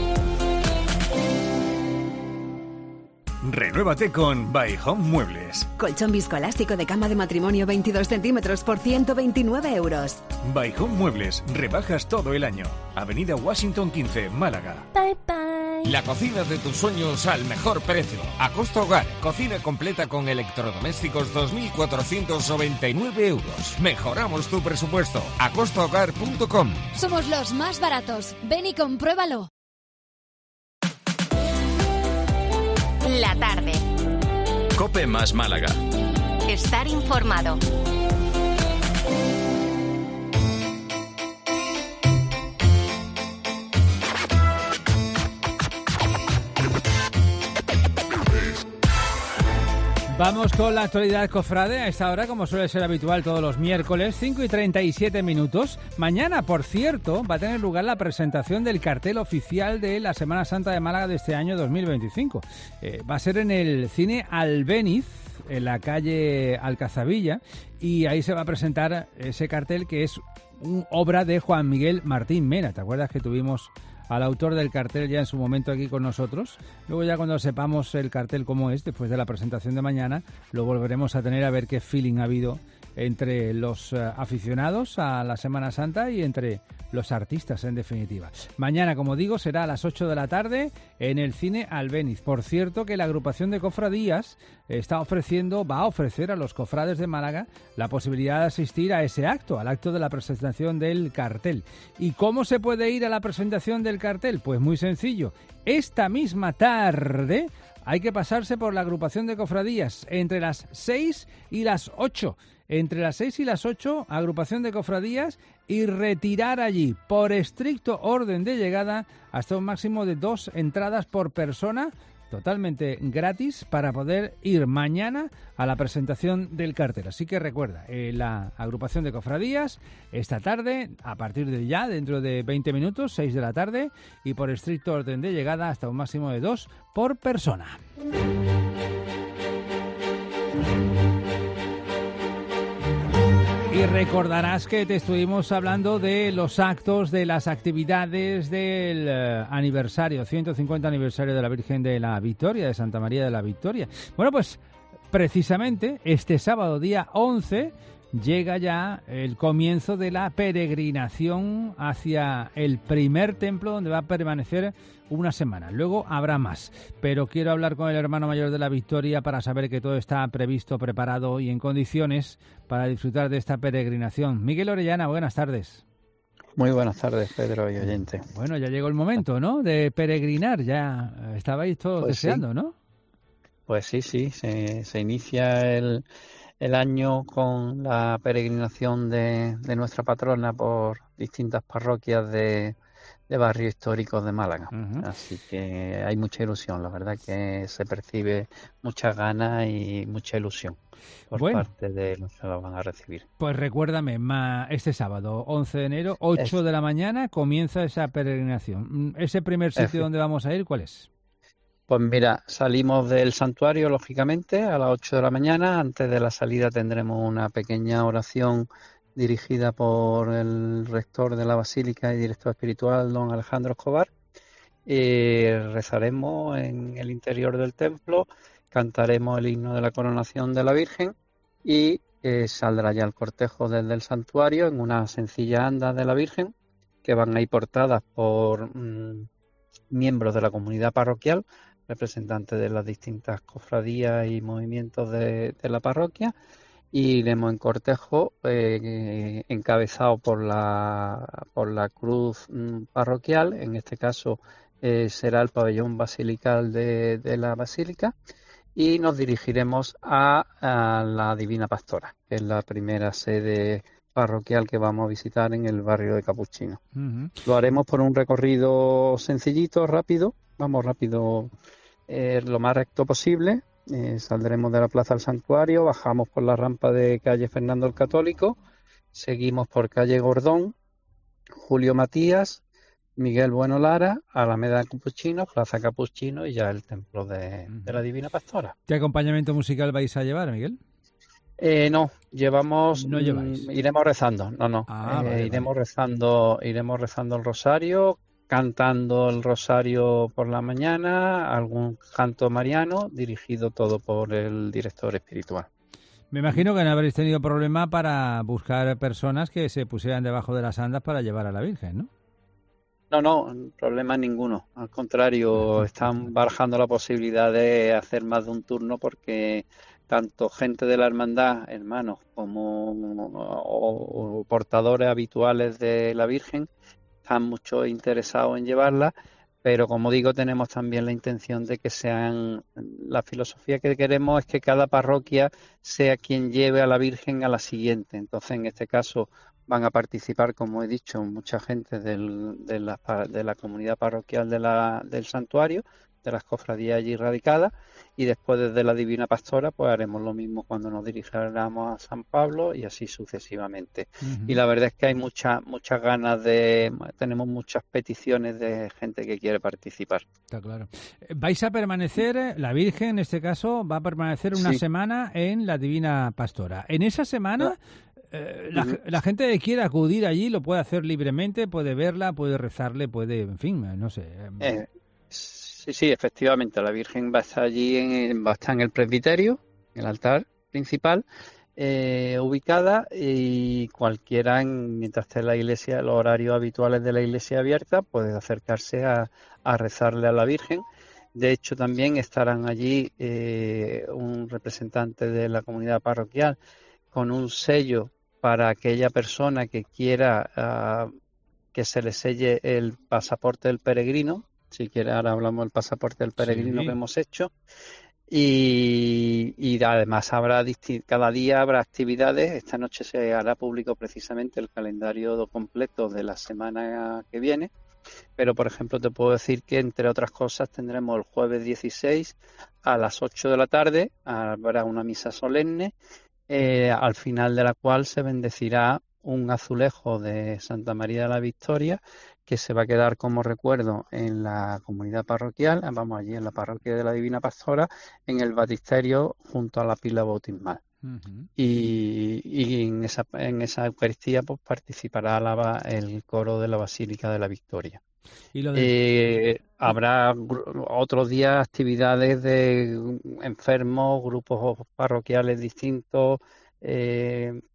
Renuévate con By Home Muebles. Colchón viscoelástico de cama de matrimonio veintidós centímetros por ciento veintinueve euros. By Home Muebles, rebajas todo el año. Avenida Washington quince, Málaga. Bye bye. La cocina de tus sueños al mejor precio. Acosta Hogar, cocina completa con electrodomésticos dos mil cuatrocientos noventa y nueve euros. Mejoramos tu presupuesto. acosta hogar punto com. Somos los más baratos. Ven y compruébalo. La tarde. COPE más Málaga. Estar informado. Vamos con la actualidad cofrade a esta hora, como suele ser habitual todos los miércoles, cinco y treinta y siete minutos. Mañana, por cierto, va a tener lugar la presentación del cartel oficial de la Semana Santa de Málaga de este año dos mil veinticinco. Eh, va a ser en el Cine Albéniz, en la calle Alcazabilla, y ahí se va a presentar ese cartel que es una obra de Juan Miguel Martín Mena. ¿Te acuerdas que tuvimos al autor del cartel ya en su momento aquí con nosotros? Luego ya cuando sepamos el cartel cómo es, después de la presentación de mañana, lo volveremos a tener a ver qué feeling ha habido entre los uh, aficionados a la Semana Santa y entre los artistas, en definitiva. Mañana, como digo, será a las ocho de la tarde en el Cine Albéniz. Por cierto, que la agrupación de cofradías está ofreciendo, va a ofrecer a los cofrades de Málaga la posibilidad de asistir a ese acto, al acto de la presentación del cartel. ¿Y cómo se puede ir a la presentación del cartel? Pues muy sencillo. Esta misma tarde hay que pasarse por la agrupación de cofradías entre las seis y las ocho. Entre las seis y las ocho, agrupación de cofradías, y retirar allí, por estricto orden de llegada, hasta un máximo de dos entradas por persona, totalmente gratis, para poder ir mañana a la presentación del cartel. Así que recuerda, eh, la agrupación de cofradías, esta tarde, a partir de ya, dentro de veinte minutos, seis de la tarde, y por estricto orden de llegada, hasta un máximo de dos por persona. Y recordarás que te estuvimos hablando de los actos, de las actividades del uh, aniversario, ciento cincuenta aniversario de la Virgen de la Victoria, de Santa María de la Victoria. Bueno, pues precisamente este sábado, día once, llega ya el comienzo de la peregrinación hacia el primer templo, donde va a permanecer una semana. Luego habrá más, pero quiero hablar con el hermano mayor de la Victoria para saber que todo está previsto, preparado y en condiciones para disfrutar de esta peregrinación. Miguel Orellana, buenas tardes. Muy buenas tardes, Pedro y oyente. Bueno, ya llegó el momento, ¿no?, de peregrinar. Ya estabais todos Pues deseando, sí. ¿no? Pues sí, sí, se, se inicia el, el año con la peregrinación de, de nuestra patrona por distintas parroquias de, de barrios históricos de Málaga. Uh-huh. Así que hay mucha ilusión, la verdad que se percibe muchas ganas y mucha ilusión por bueno, parte de los que lo van a recibir. Pues recuérdame, ma, este sábado, once de enero, ocho es... de la mañana, comienza esa peregrinación. ¿Ese primer sitio donde vamos a ir, cuál es? Pues mira, salimos del santuario, lógicamente, a las ocho de la mañana. Antes de la salida tendremos una pequeña oración dirigida por el rector de la Basílica y director espiritual, don Alejandro Escobar. Y rezaremos en el interior del templo, cantaremos el himno de la coronación de la Virgen y eh, saldrá ya el cortejo desde el santuario en una sencilla anda de la Virgen, que van a ir portadas por mmm, miembros de la comunidad parroquial, representantes de las distintas cofradías y movimientos de, de la parroquia, y iremos en cortejo eh, encabezado por la por la cruz mm, parroquial. En este caso eh, será el pabellón basilical de, de la basílica, y nos dirigiremos a, a la Divina Pastora, que es la primera sede parroquial que vamos a visitar en el barrio de Capuchino. Uh-huh. Lo haremos por un recorrido sencillito, rápido, vamos rápido, eh, lo más recto posible. Eh, saldremos de la Plaza del Santuario, bajamos por la rampa de calle Fernando el Católico, seguimos por calle Gordón, Julio Matías, Miguel Bueno Lara, Alameda Capuchino, Plaza Capuchino y ya el templo de, uh-huh. de la Divina Pastora. ¿Qué acompañamiento musical vais a llevar, Miguel? Eh, no, llevamos, no lleváis. Mm, iremos rezando, no, no, ah, eh, vale, iremos vale. rezando, iremos rezando el rosario, cantando el rosario por la mañana, algún canto mariano, dirigido todo por el director espiritual. Me imagino que no habréis tenido problema para buscar personas que se pusieran debajo de las andas para llevar a la Virgen, ¿no? No, no, problema ninguno. Al contrario, están barajando la posibilidad de hacer más de un turno porque tanto gente de la hermandad, hermanos, como o, o portadores habituales de la Virgen están mucho interesados en llevarla, pero como digo, tenemos también la intención de que sean, la filosofía que queremos es que cada parroquia sea quien lleve a la Virgen a la siguiente. Entonces, en este caso, van a participar, como he dicho, mucha gente del, de, la, de la comunidad parroquial de la, del santuario, de las cofradías allí radicadas, y después desde la Divina Pastora pues haremos lo mismo cuando nos dirigiremos a San Pablo y así sucesivamente. Uh-huh. Y la verdad es que hay muchas muchas ganas de, tenemos muchas peticiones de gente que quiere participar. Está claro. Vais a permanecer, la Virgen en este caso va a permanecer una sí. semana en la Divina Pastora. En esa semana eh, la, uh-huh. la gente que quiera acudir allí lo puede hacer libremente, puede verla, puede rezarle, puede, en fin, no sé. Eh. Sí, sí, efectivamente, la Virgen va a estar allí, en, va a estar en el presbiterio, en el altar principal, eh, ubicada, y cualquiera, en, mientras esté en la iglesia, los horarios habituales de la iglesia abierta, puede acercarse a, a rezarle a la Virgen. De hecho, también estarán allí eh, un representante de la comunidad parroquial con un sello para aquella persona que quiera uh, que se le selle el pasaporte del peregrino. Si quiere, ahora hablamos del pasaporte del peregrino sí. que hemos hecho. Y, y además habrá disti- cada día habrá actividades. Esta noche se hará público precisamente el calendario completo de la semana que viene. Pero, por ejemplo, te puedo decir que, entre otras cosas, tendremos el jueves dieciséis a las ocho de la tarde. Habrá una misa solemne, eh, al final de la cual se bendecirá un azulejo de Santa María de la Victoria, que se va a quedar como recuerdo en la comunidad parroquial, vamos allí en la parroquia de la Divina Pastora, en el baptisterio junto a la pila bautismal. Uh-huh. Y, y en esa en esa Eucaristía pues participará la, el coro de la Basílica de la Victoria. ¿Y lo de... eh, habrá gru- otros días actividades de enfermos, grupos parroquiales distintos, eh,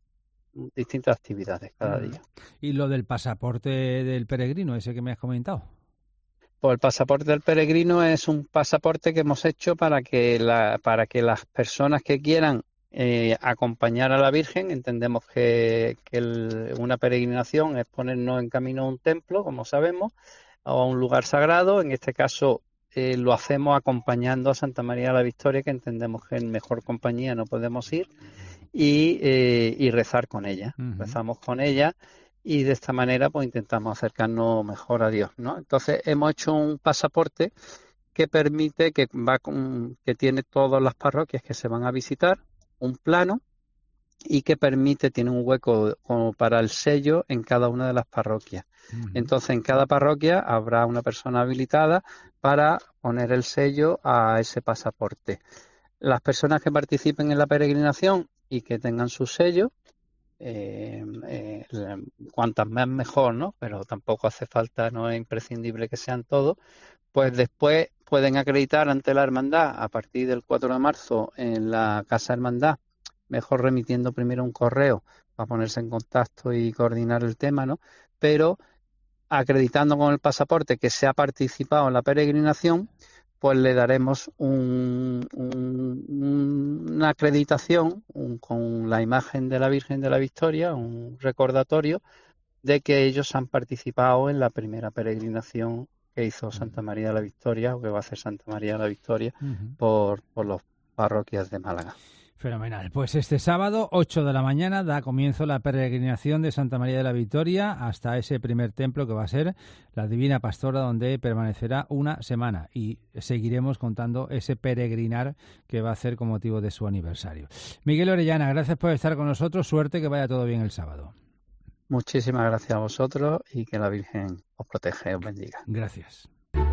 distintas actividades cada Mm. día. ¿Y lo del pasaporte del peregrino, ese que me has comentado? Pues el pasaporte del peregrino es un pasaporte que hemos hecho para que la, para que las personas que quieran eh, acompañar a la Virgen, entendemos que, que el- una peregrinación es ponernos en camino a un templo, como sabemos, o a un lugar sagrado. En este caso eh, lo hacemos acompañando a Santa María de la Victoria, que entendemos que en mejor compañía no podemos ir, y, eh, y rezar con ella. Ujú. Rezamos con ella y de esta manera pues intentamos acercarnos mejor a Dios, ¿no? Entonces hemos hecho un pasaporte que permite, que va con, que tiene todas las parroquias que se van a visitar, un plano, y que permite, tiene un hueco como para el sello en cada una de las parroquias. Entonces en cada parroquia habrá una persona habilitada para poner el sello a ese pasaporte. Las personas que participen en la peregrinación y que tengan su sello, eh, eh, la- cuantas más mejor, ¿no? Pero tampoco hace falta, no es imprescindible que sean todos, pues después pueden acreditar ante la hermandad a partir del cuatro de marzo en la Casa Hermandad, mejor remitiendo primero un correo para ponerse en contacto y coordinar el tema, ¿no? Pero acreditando con el pasaporte que se ha participado en la peregrinación, pues le daremos un- un- una acreditación un- con la imagen de la Virgen de la Victoria, un recordatorio de que ellos han participado en la primera peregrinación que hizo Santa María de la Victoria, o que va a hacer Santa María de la Victoria, Ujú. por, por las parroquias de Málaga. Fenomenal. Pues este sábado, ocho de la mañana, da comienzo la peregrinación de Santa María de la Victoria hasta ese primer templo que va a ser la Divina Pastora, donde permanecerá una semana. Y seguiremos contando ese peregrinar que va a hacer con motivo de su aniversario. Miguel Orellana, gracias por estar con nosotros. Suerte, que vaya todo bien el sábado. Muchísimas gracias a vosotros y que la Virgen os proteja y os bendiga. Gracias.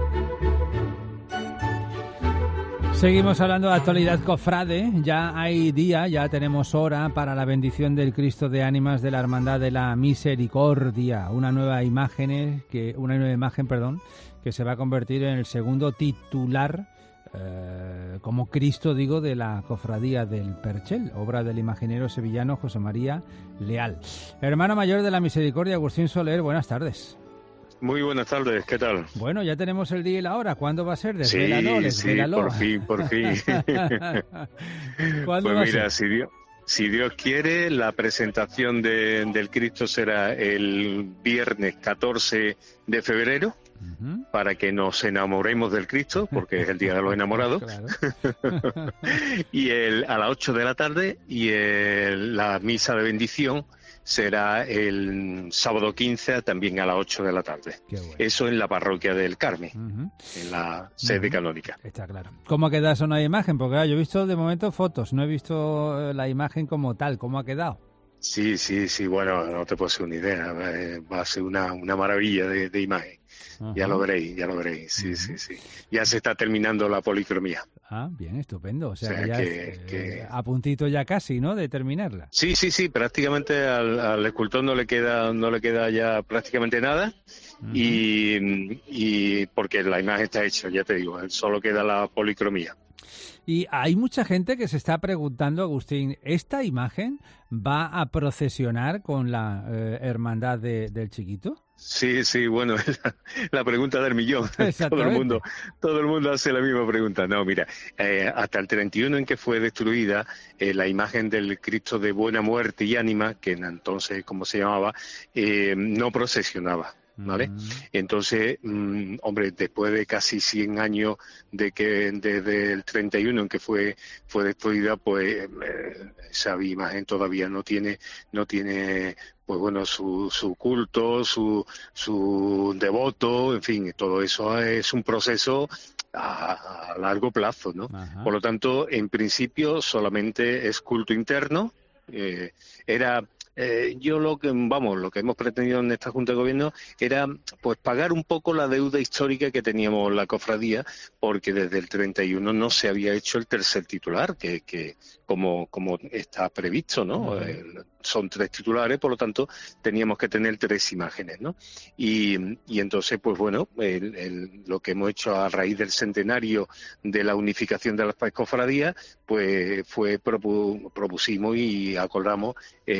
Seguimos hablando de actualidad cofrade. Ya hay día, ya tenemos hora para la bendición del Cristo de Ánimas de la Hermandad de la Misericordia. Una nueva imagen, que, una nueva imagen, perdón, que se va a convertir en el segundo titular eh, como Cristo, digo, de la Cofradía del Perchel, obra del imaginero sevillano José María Leal. Hermano mayor de la Misericordia, Agustín Soler, buenas tardes. Muy buenas tardes, ¿qué tal? Bueno, ya tenemos el día y la hora. ¿Cuándo va a ser? Sí, Desvélalo, sí, desvélalo. por fin, por fin. ¿Cuándo Pues va a mira, ser? si Dios, si Dios quiere, la presentación de- del Cristo será el viernes catorce de febrero, para que nos enamoremos del Cristo, porque es el Día de los Enamorados, y el, a las ocho de la tarde, y el- la misa de bendición será el sábado quince, también a las ocho de la tarde. Eso en la parroquia del Carmen, en la sede canónica. Está claro. ¿Cómo ha quedado esa nueva imagen? Porque claro, yo he visto de momento fotos, no he visto eh, la imagen como tal. ¿Cómo ha quedado? Sí, sí, sí, bueno, no te puedo hacer una idea, eh, va a ser una, una maravilla de, de imagen. Ya Ajá. lo veréis, ya lo veréis, sí, sí, sí. Ya se está terminando la policromía. Ah, bien, estupendo. O sea, O sea, que ya que- es, eh, que- a puntito ya casi, ¿no?, de terminarla. Sí, sí, sí, prácticamente al, al escultor no le queda, no le queda ya prácticamente nada. Y, y porque la imagen está hecha, ya te digo, solo queda la policromía. Y hay mucha gente que se está preguntando, Agustín, ¿esta imagen va a procesionar con la eh, hermandad de- del Chiquito? Sí, sí, bueno, la, la pregunta del millón. Todo el Exactamente. mundo, todo el mundo hace la misma pregunta. No, mira, eh, hasta el treinta y uno en que fue destruida eh, la imagen del Cristo de Buena Muerte y Ánima, que en entonces, como se llamaba, eh, no procesionaba. ¿Vale? Entonces, mm, hombre, después de casi cien años de que desde el treinta y uno en que fue fue destruida, pues eh, esa imagen todavía no tiene no tiene pues bueno su su culto, su su devoto, en fin, todo eso es un proceso a, a largo plazo, ¿no? Por lo tanto, en principio solamente es culto interno. Eh, era eh, yo lo que vamos lo que hemos pretendido en esta Junta de Gobierno era pues pagar un poco la deuda histórica que teníamos la cofradía, porque desde el treinta y uno no se había hecho el tercer titular, que, que como como está previsto, ¿no? Ujú. Eh, son tres titulares, por lo tanto teníamos que tener tres imágenes, ¿no? Y, y entonces, pues bueno, el- el- lo que hemos hecho a raíz del centenario de la unificación de las cofradías, pues fue propu- propusimos y acordamos eh, la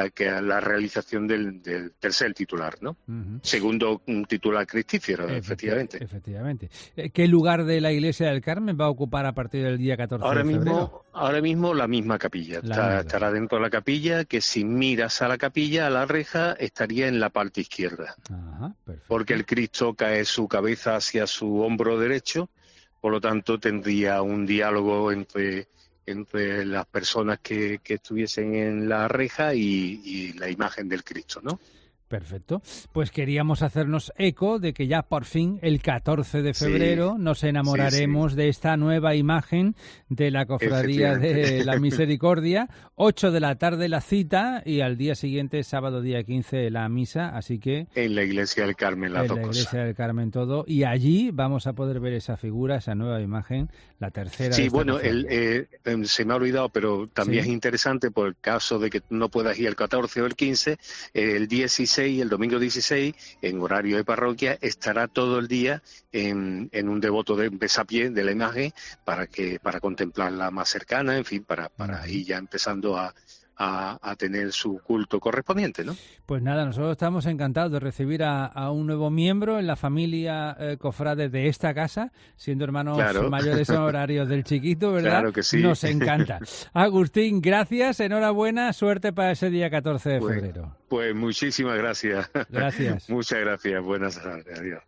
que la realización del, del tercer titular, ¿no? Uh-huh. Segundo un titular cristífero, Efecti- efectivamente. Efectivamente. ¿Qué lugar de la iglesia del Carmen va a ocupar a partir del día catorce ahora de febrero? Mismo, ahora mismo la misma capilla. La Está, misma. Estará dentro de la capilla, que si miras a la capilla, a la reja, estaría en la parte izquierda. Ajá, perfecto. Porque el Cristo cae su cabeza hacia su hombro derecho, por lo tanto tendría un diálogo entre entre las personas que, que estuviesen en la reja y, y la imagen del Cristo, ¿no? Perfecto. Pues queríamos hacernos eco de que ya por fin, el catorce de febrero, sí, nos enamoraremos sí, sí. de esta nueva imagen de la Cofradía de la Misericordia. ocho de la tarde la cita y al día siguiente, sábado día quince, la misa. Así que... En la Iglesia del Carmen, las dos cosas. En la Iglesia del Carmen todo. Y allí vamos a poder ver esa figura, esa nueva imagen, la tercera. Sí, de esta bueno, el, eh, se me ha olvidado, pero también sí. es interesante por el caso de que no puedas ir el catorce o el quince, eh, el dieciséis, el domingo dieciséis, en horario de parroquia, estará todo el día en, en un devoto de besapié de la imagen para que para contemplarla más cercana, en fin, para, para ir ya empezando a, a, a tener su culto correspondiente, ¿no? Pues nada, nosotros estamos encantados de recibir a, a un nuevo miembro en la familia eh, cofrade de esta casa, siendo hermanos claro. mayores honorarios del chiquito, ¿verdad? Claro que sí. Nos encanta. Agustín, gracias, enhorabuena, suerte para ese día catorce de febrero. Pues, pues muchísimas gracias. Gracias. Muchas gracias. Buenas tardes. Adiós.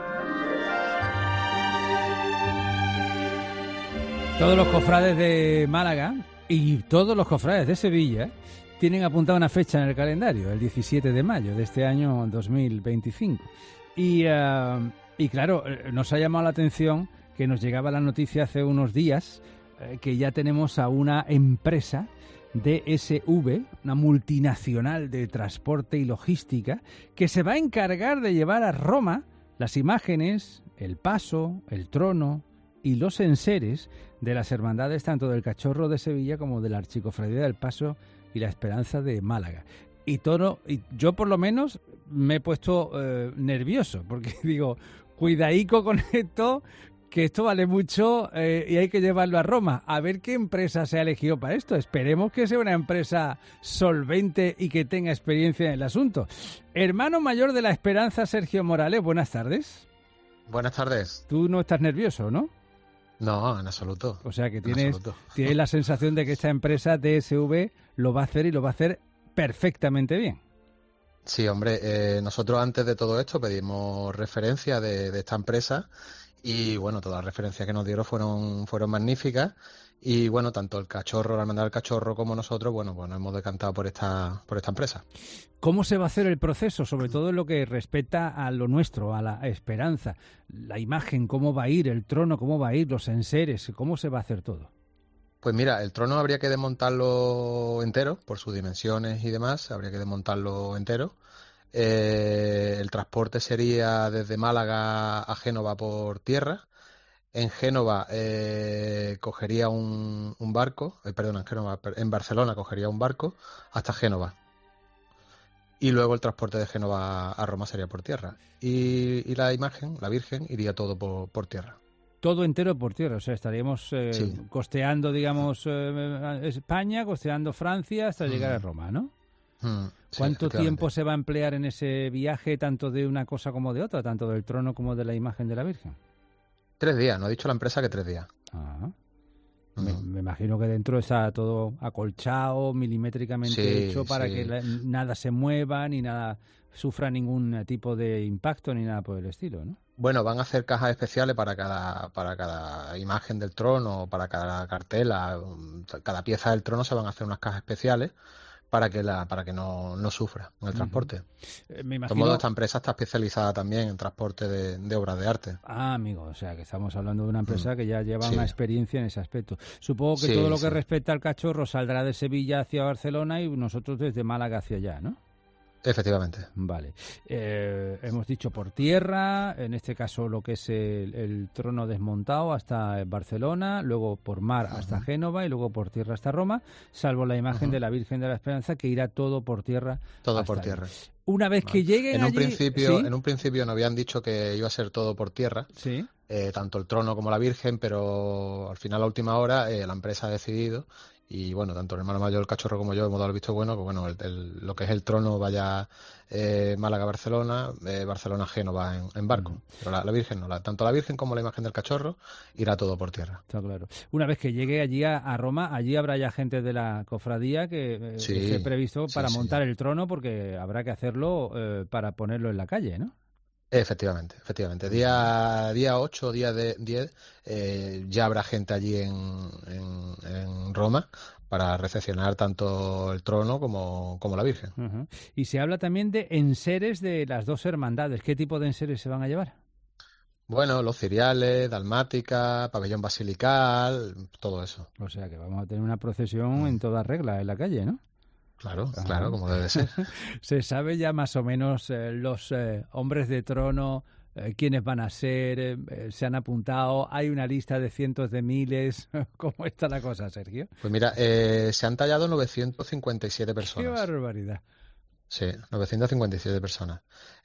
Todos los cofrades de Málaga y todos los cofrades de Sevilla tienen apuntada una fecha en el calendario, el diecisiete de mayo de este año dos mil veinticinco. Y, uh, y claro, nos ha llamado la atención que nos llegaba la noticia hace unos días eh, que ya tenemos a una empresa D S V, una multinacional de transporte y logística, que se va a encargar de llevar a Roma las imágenes, el paso, el trono y los enseres de las hermandades tanto del Cachorro de Sevilla como de la Archicofradía del Paso y la Esperanza de Málaga. Y todo, y yo por lo menos me he puesto eh, nervioso, porque digo, cuidaico con esto, que esto vale mucho eh, y hay que llevarlo a Roma. A ver qué empresa se ha elegido para esto. Esperemos que sea una empresa solvente y que tenga experiencia en el asunto. Hermano mayor de la Esperanza, Sergio Morales, buenas tardes. Buenas tardes. Tú no estás nervioso, ¿no? No, en absoluto. O sea que tienes, tienes la sensación de que esta empresa D S V lo va a hacer y lo va a hacer perfectamente bien. Sí, hombre, eh, nosotros antes de todo esto pedimos referencia de, de esta empresa y bueno, todas las referencias que nos dieron fueron fueron magníficas y bueno, tanto el Cachorro, la Hermandad del Cachorro como nosotros, bueno, pues nos hemos decantado por esta por esta empresa. ¿Cómo se va a hacer el proceso? Sobre todo en lo que respecta a lo nuestro, a la esperanza, la imagen, cómo va a ir, el trono, cómo va a ir, los enseres, cómo se va a hacer todo. Pues mira, el trono habría que desmontarlo entero, por sus dimensiones y demás, habría que desmontarlo entero. Eh, el transporte sería desde Málaga a Génova por tierra. En Génova eh, cogería un, un barco, eh, perdón, en Génova, en Barcelona cogería un barco hasta Génova. Y luego el transporte de Génova a Roma sería por tierra. Y, y la imagen, la Virgen, iría todo por, por tierra. Todo entero por tierra, o sea, estaríamos eh, sí. costeando, digamos, eh, España, costeando Francia hasta mm. llegar a Roma, ¿no? Mm, sí, ¿Cuánto tiempo se va a emplear en ese viaje, tanto de una cosa como de otra, tanto del trono como de la imagen de la Virgen? Tres días, nos ha dicho la empresa que tres días. Ajá. Mm. Me, me imagino que dentro está todo acolchado, milimétricamente sí, hecho para sí. que la, nada se mueva, ni nada sufra ningún tipo de impacto, ni nada por el estilo, ¿no? Bueno, van a hacer cajas especiales para cada para cada imagen del trono, para cada cartela, cada pieza del trono se van a hacer unas cajas especiales para que la para que no, no sufra en el transporte. Uh-huh. eh, me imagino... De modo, esta empresa está especializada también en transporte de, de obras de arte. Ah, amigo, o sea que estamos hablando de una empresa mm. que ya lleva sí. una experiencia en ese aspecto. Supongo que sí, todo lo que sí. respecta al Cachorro saldrá de Sevilla hacia Barcelona y nosotros desde Málaga hacia allá, ¿no? Efectivamente. Vale. Eh, hemos dicho por tierra, en este caso lo que es el, el trono desmontado hasta Barcelona, luego por mar uh-huh. hasta Génova y luego por tierra hasta Roma, salvo la imagen uh-huh. de la Virgen de la Esperanza que irá todo por tierra. Todo por tierra. Ahí. Una vez vale. que lleguen en un allí... principio ¿sí? En un principio nos habían dicho que iba a ser todo por tierra, sí. eh, tanto el trono como la Virgen, pero al final a última hora eh, la empresa ha decidido y bueno, tanto el hermano mayor, el cachorro, como yo hemos dado el visto bueno, que bueno, el, el, lo que es el trono vaya eh, Málaga-Barcelona, eh, Barcelona-Génova en, en barco, pero la, la Virgen no, la, tanto la Virgen como la imagen del cachorro irá todo por tierra. Está claro. Una vez que llegue allí a, a Roma, allí habrá ya gente de la cofradía que eh, Sí, esté previsto para sí, sí. montar el trono, porque habrá que hacerlo eh, para ponerlo en la calle, ¿no? Efectivamente, efectivamente. Día día ocho, día de diez, eh, ya habrá gente allí en, en, en Roma para recepcionar tanto el trono como, como la Virgen. Uh-huh. Y se habla también de enseres de las dos hermandades. ¿Qué tipo de enseres se van a llevar? Bueno, los ciriales, dalmática, pabellón basilical, todo eso. O sea que vamos a tener una procesión en toda regla en la calle, ¿no? Claro, Ajá. claro, como debe ser. ¿Se sabe ya más o menos eh, los eh, hombres de trono, eh, quiénes van a ser? Eh, eh, ¿Se han apuntado? ¿Hay una lista de cientos de miles? ¿Cómo está la cosa, Sergio? Pues mira, eh, se han tallado novecientas cincuenta y siete personas. ¡Qué barbaridad! Sí, novecientas cincuenta y siete personas.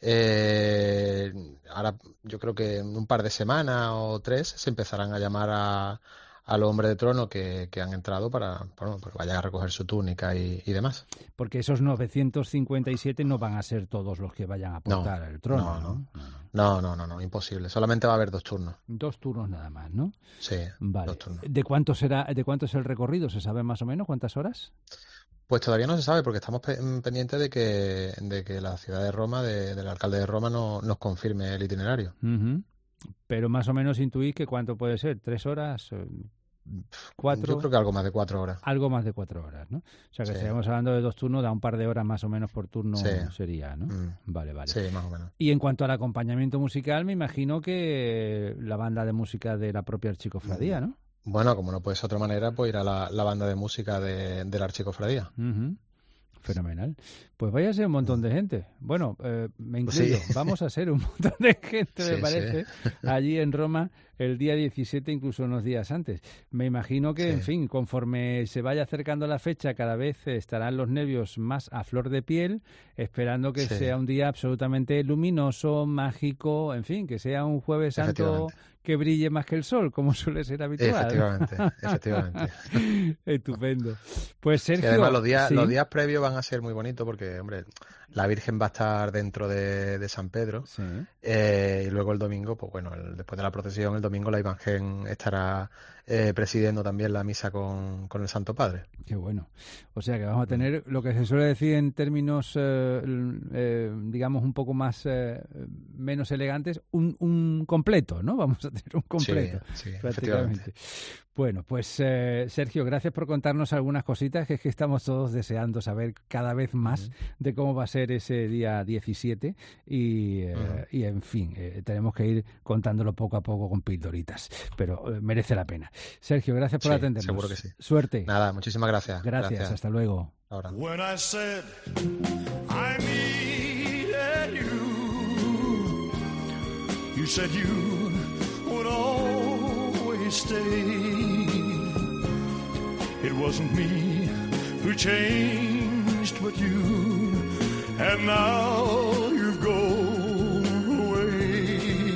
Eh, ahora yo creo que en un par de semanas o tres se empezarán a llamar a, a los hombres de trono que, que han entrado para, bueno, pues vayan a recoger su túnica y, y demás. Porque esos novecientos cincuenta y siete no van a ser todos los que vayan a aportar No, el trono, no, ¿no? No, no, no, no, imposible. Solamente va a haber dos turnos. Dos turnos nada más, ¿no? Sí, Vale. dos turnos. ¿De cuánto será, de cuánto es el recorrido? ¿Se sabe más o menos cuántas horas? Pues todavía no se sabe porque estamos pe- pendientes de que, de que la ciudad de Roma, de- del alcalde de Roma, no, nos confirme el itinerario. Ujú. Pero más o menos intuís que cuánto puede ser, ¿tres horas? Eh, ¿Cuatro? Yo creo que algo más de cuatro horas. Algo más de cuatro horas, ¿no? O sea que Sí. estaríamos hablando de dos turnos, da un par de horas más o menos por turno Sí. sería, ¿no? Mm. Vale, vale. Sí, más o menos. Y en cuanto al acompañamiento musical, me imagino que la banda de música de la propia Archicofradía, ¿no? Bueno, como no puede ser de otra manera, pues irá la, la banda de música de, de la Archicofradía. Ujú. Fenomenal. Pues vaya a ser un montón de gente. Bueno, eh, me Pues incluyo. sí. Vamos a ser un montón de gente, me Sí, parece, sí. allí en Roma el día diecisiete, incluso unos días antes. Me imagino que, Sí. en fin, conforme se vaya acercando la fecha, cada vez estarán los nervios más a flor de piel, esperando que Sí. sea un día absolutamente luminoso, mágico, en fin, que sea un Jueves Santo Efectivamente. que brille más que el sol, como suele ser habitual. Efectivamente, efectivamente. Estupendo. Pues Y Sergio, además los días, ¿sí? los días previos van a ser muy bonitos porque, hombre, la Virgen va a estar dentro de, de San Pedro Sí. eh, y luego el domingo, pues bueno, el- después de la procesión, el domingo la imagen estará eh, presidiendo también la misa con, con el Santo Padre. Qué bueno. O sea que vamos a tener lo que se suele decir en términos, eh, l- eh, digamos, un poco más eh, menos elegantes, un, un completo, ¿no? Vamos a tener un completo, Sí, sí, prácticamente. Bueno, pues eh, Sergio, gracias por contarnos algunas cositas que es que estamos todos deseando saber cada vez más de cómo va a ser ese día diecisiete y, eh, Ujú. y en fin, eh, tenemos que ir contándolo poco a poco con pildoritas, pero eh, merece la pena. Sergio, gracias por Sí, atendernos. seguro que sí. Suerte. Nada, muchísimas gracias. Gracias, hasta luego. Ahora. When I said I needed you, you said you would always stay. It wasn't me who changed, but you, and now you've gone away.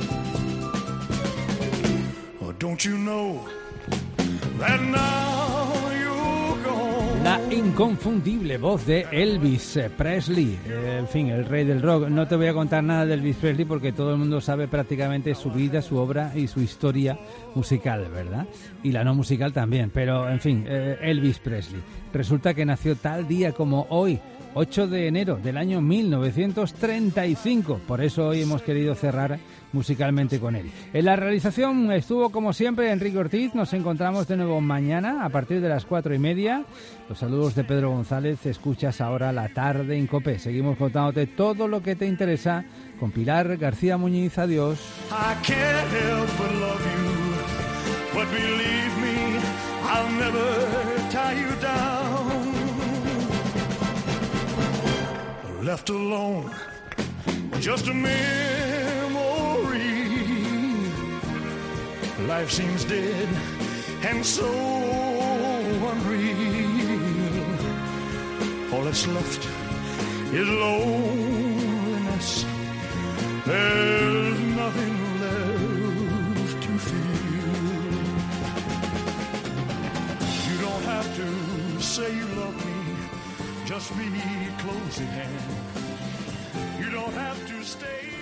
Oh, don't you know that now you're gone? La inconfundible voz de Elvis Presley, eh, en fin, el rey del rock. No te voy a contar nada de Elvis Presley porque todo el mundo sabe prácticamente su vida, su obra y su historia musical, ¿verdad? Y la no musical también, pero en fin, eh, Elvis Presley. Resulta que nació tal día como hoy, ocho de enero del año mil novecientos treinta y cinco. Por eso hoy hemos querido cerrar musicalmente con él. En la realización estuvo, como siempre, Enrique Ortiz. Nos encontramos de nuevo mañana a partir de las cuatro y media. Los saludos de Pedro González. Escuchas ahora La Tarde en COPE. Seguimos contándote todo lo que te interesa con Pilar García Muñiz. Adiós. I can't help but love you, but believe me, I'll never tie you down. Left alone, just a memory. Life seems dead and so unreal. All that's left is loneliness. There's nothing left to feel. You don't have have to say you love me, just be close at hand. You don't have to stay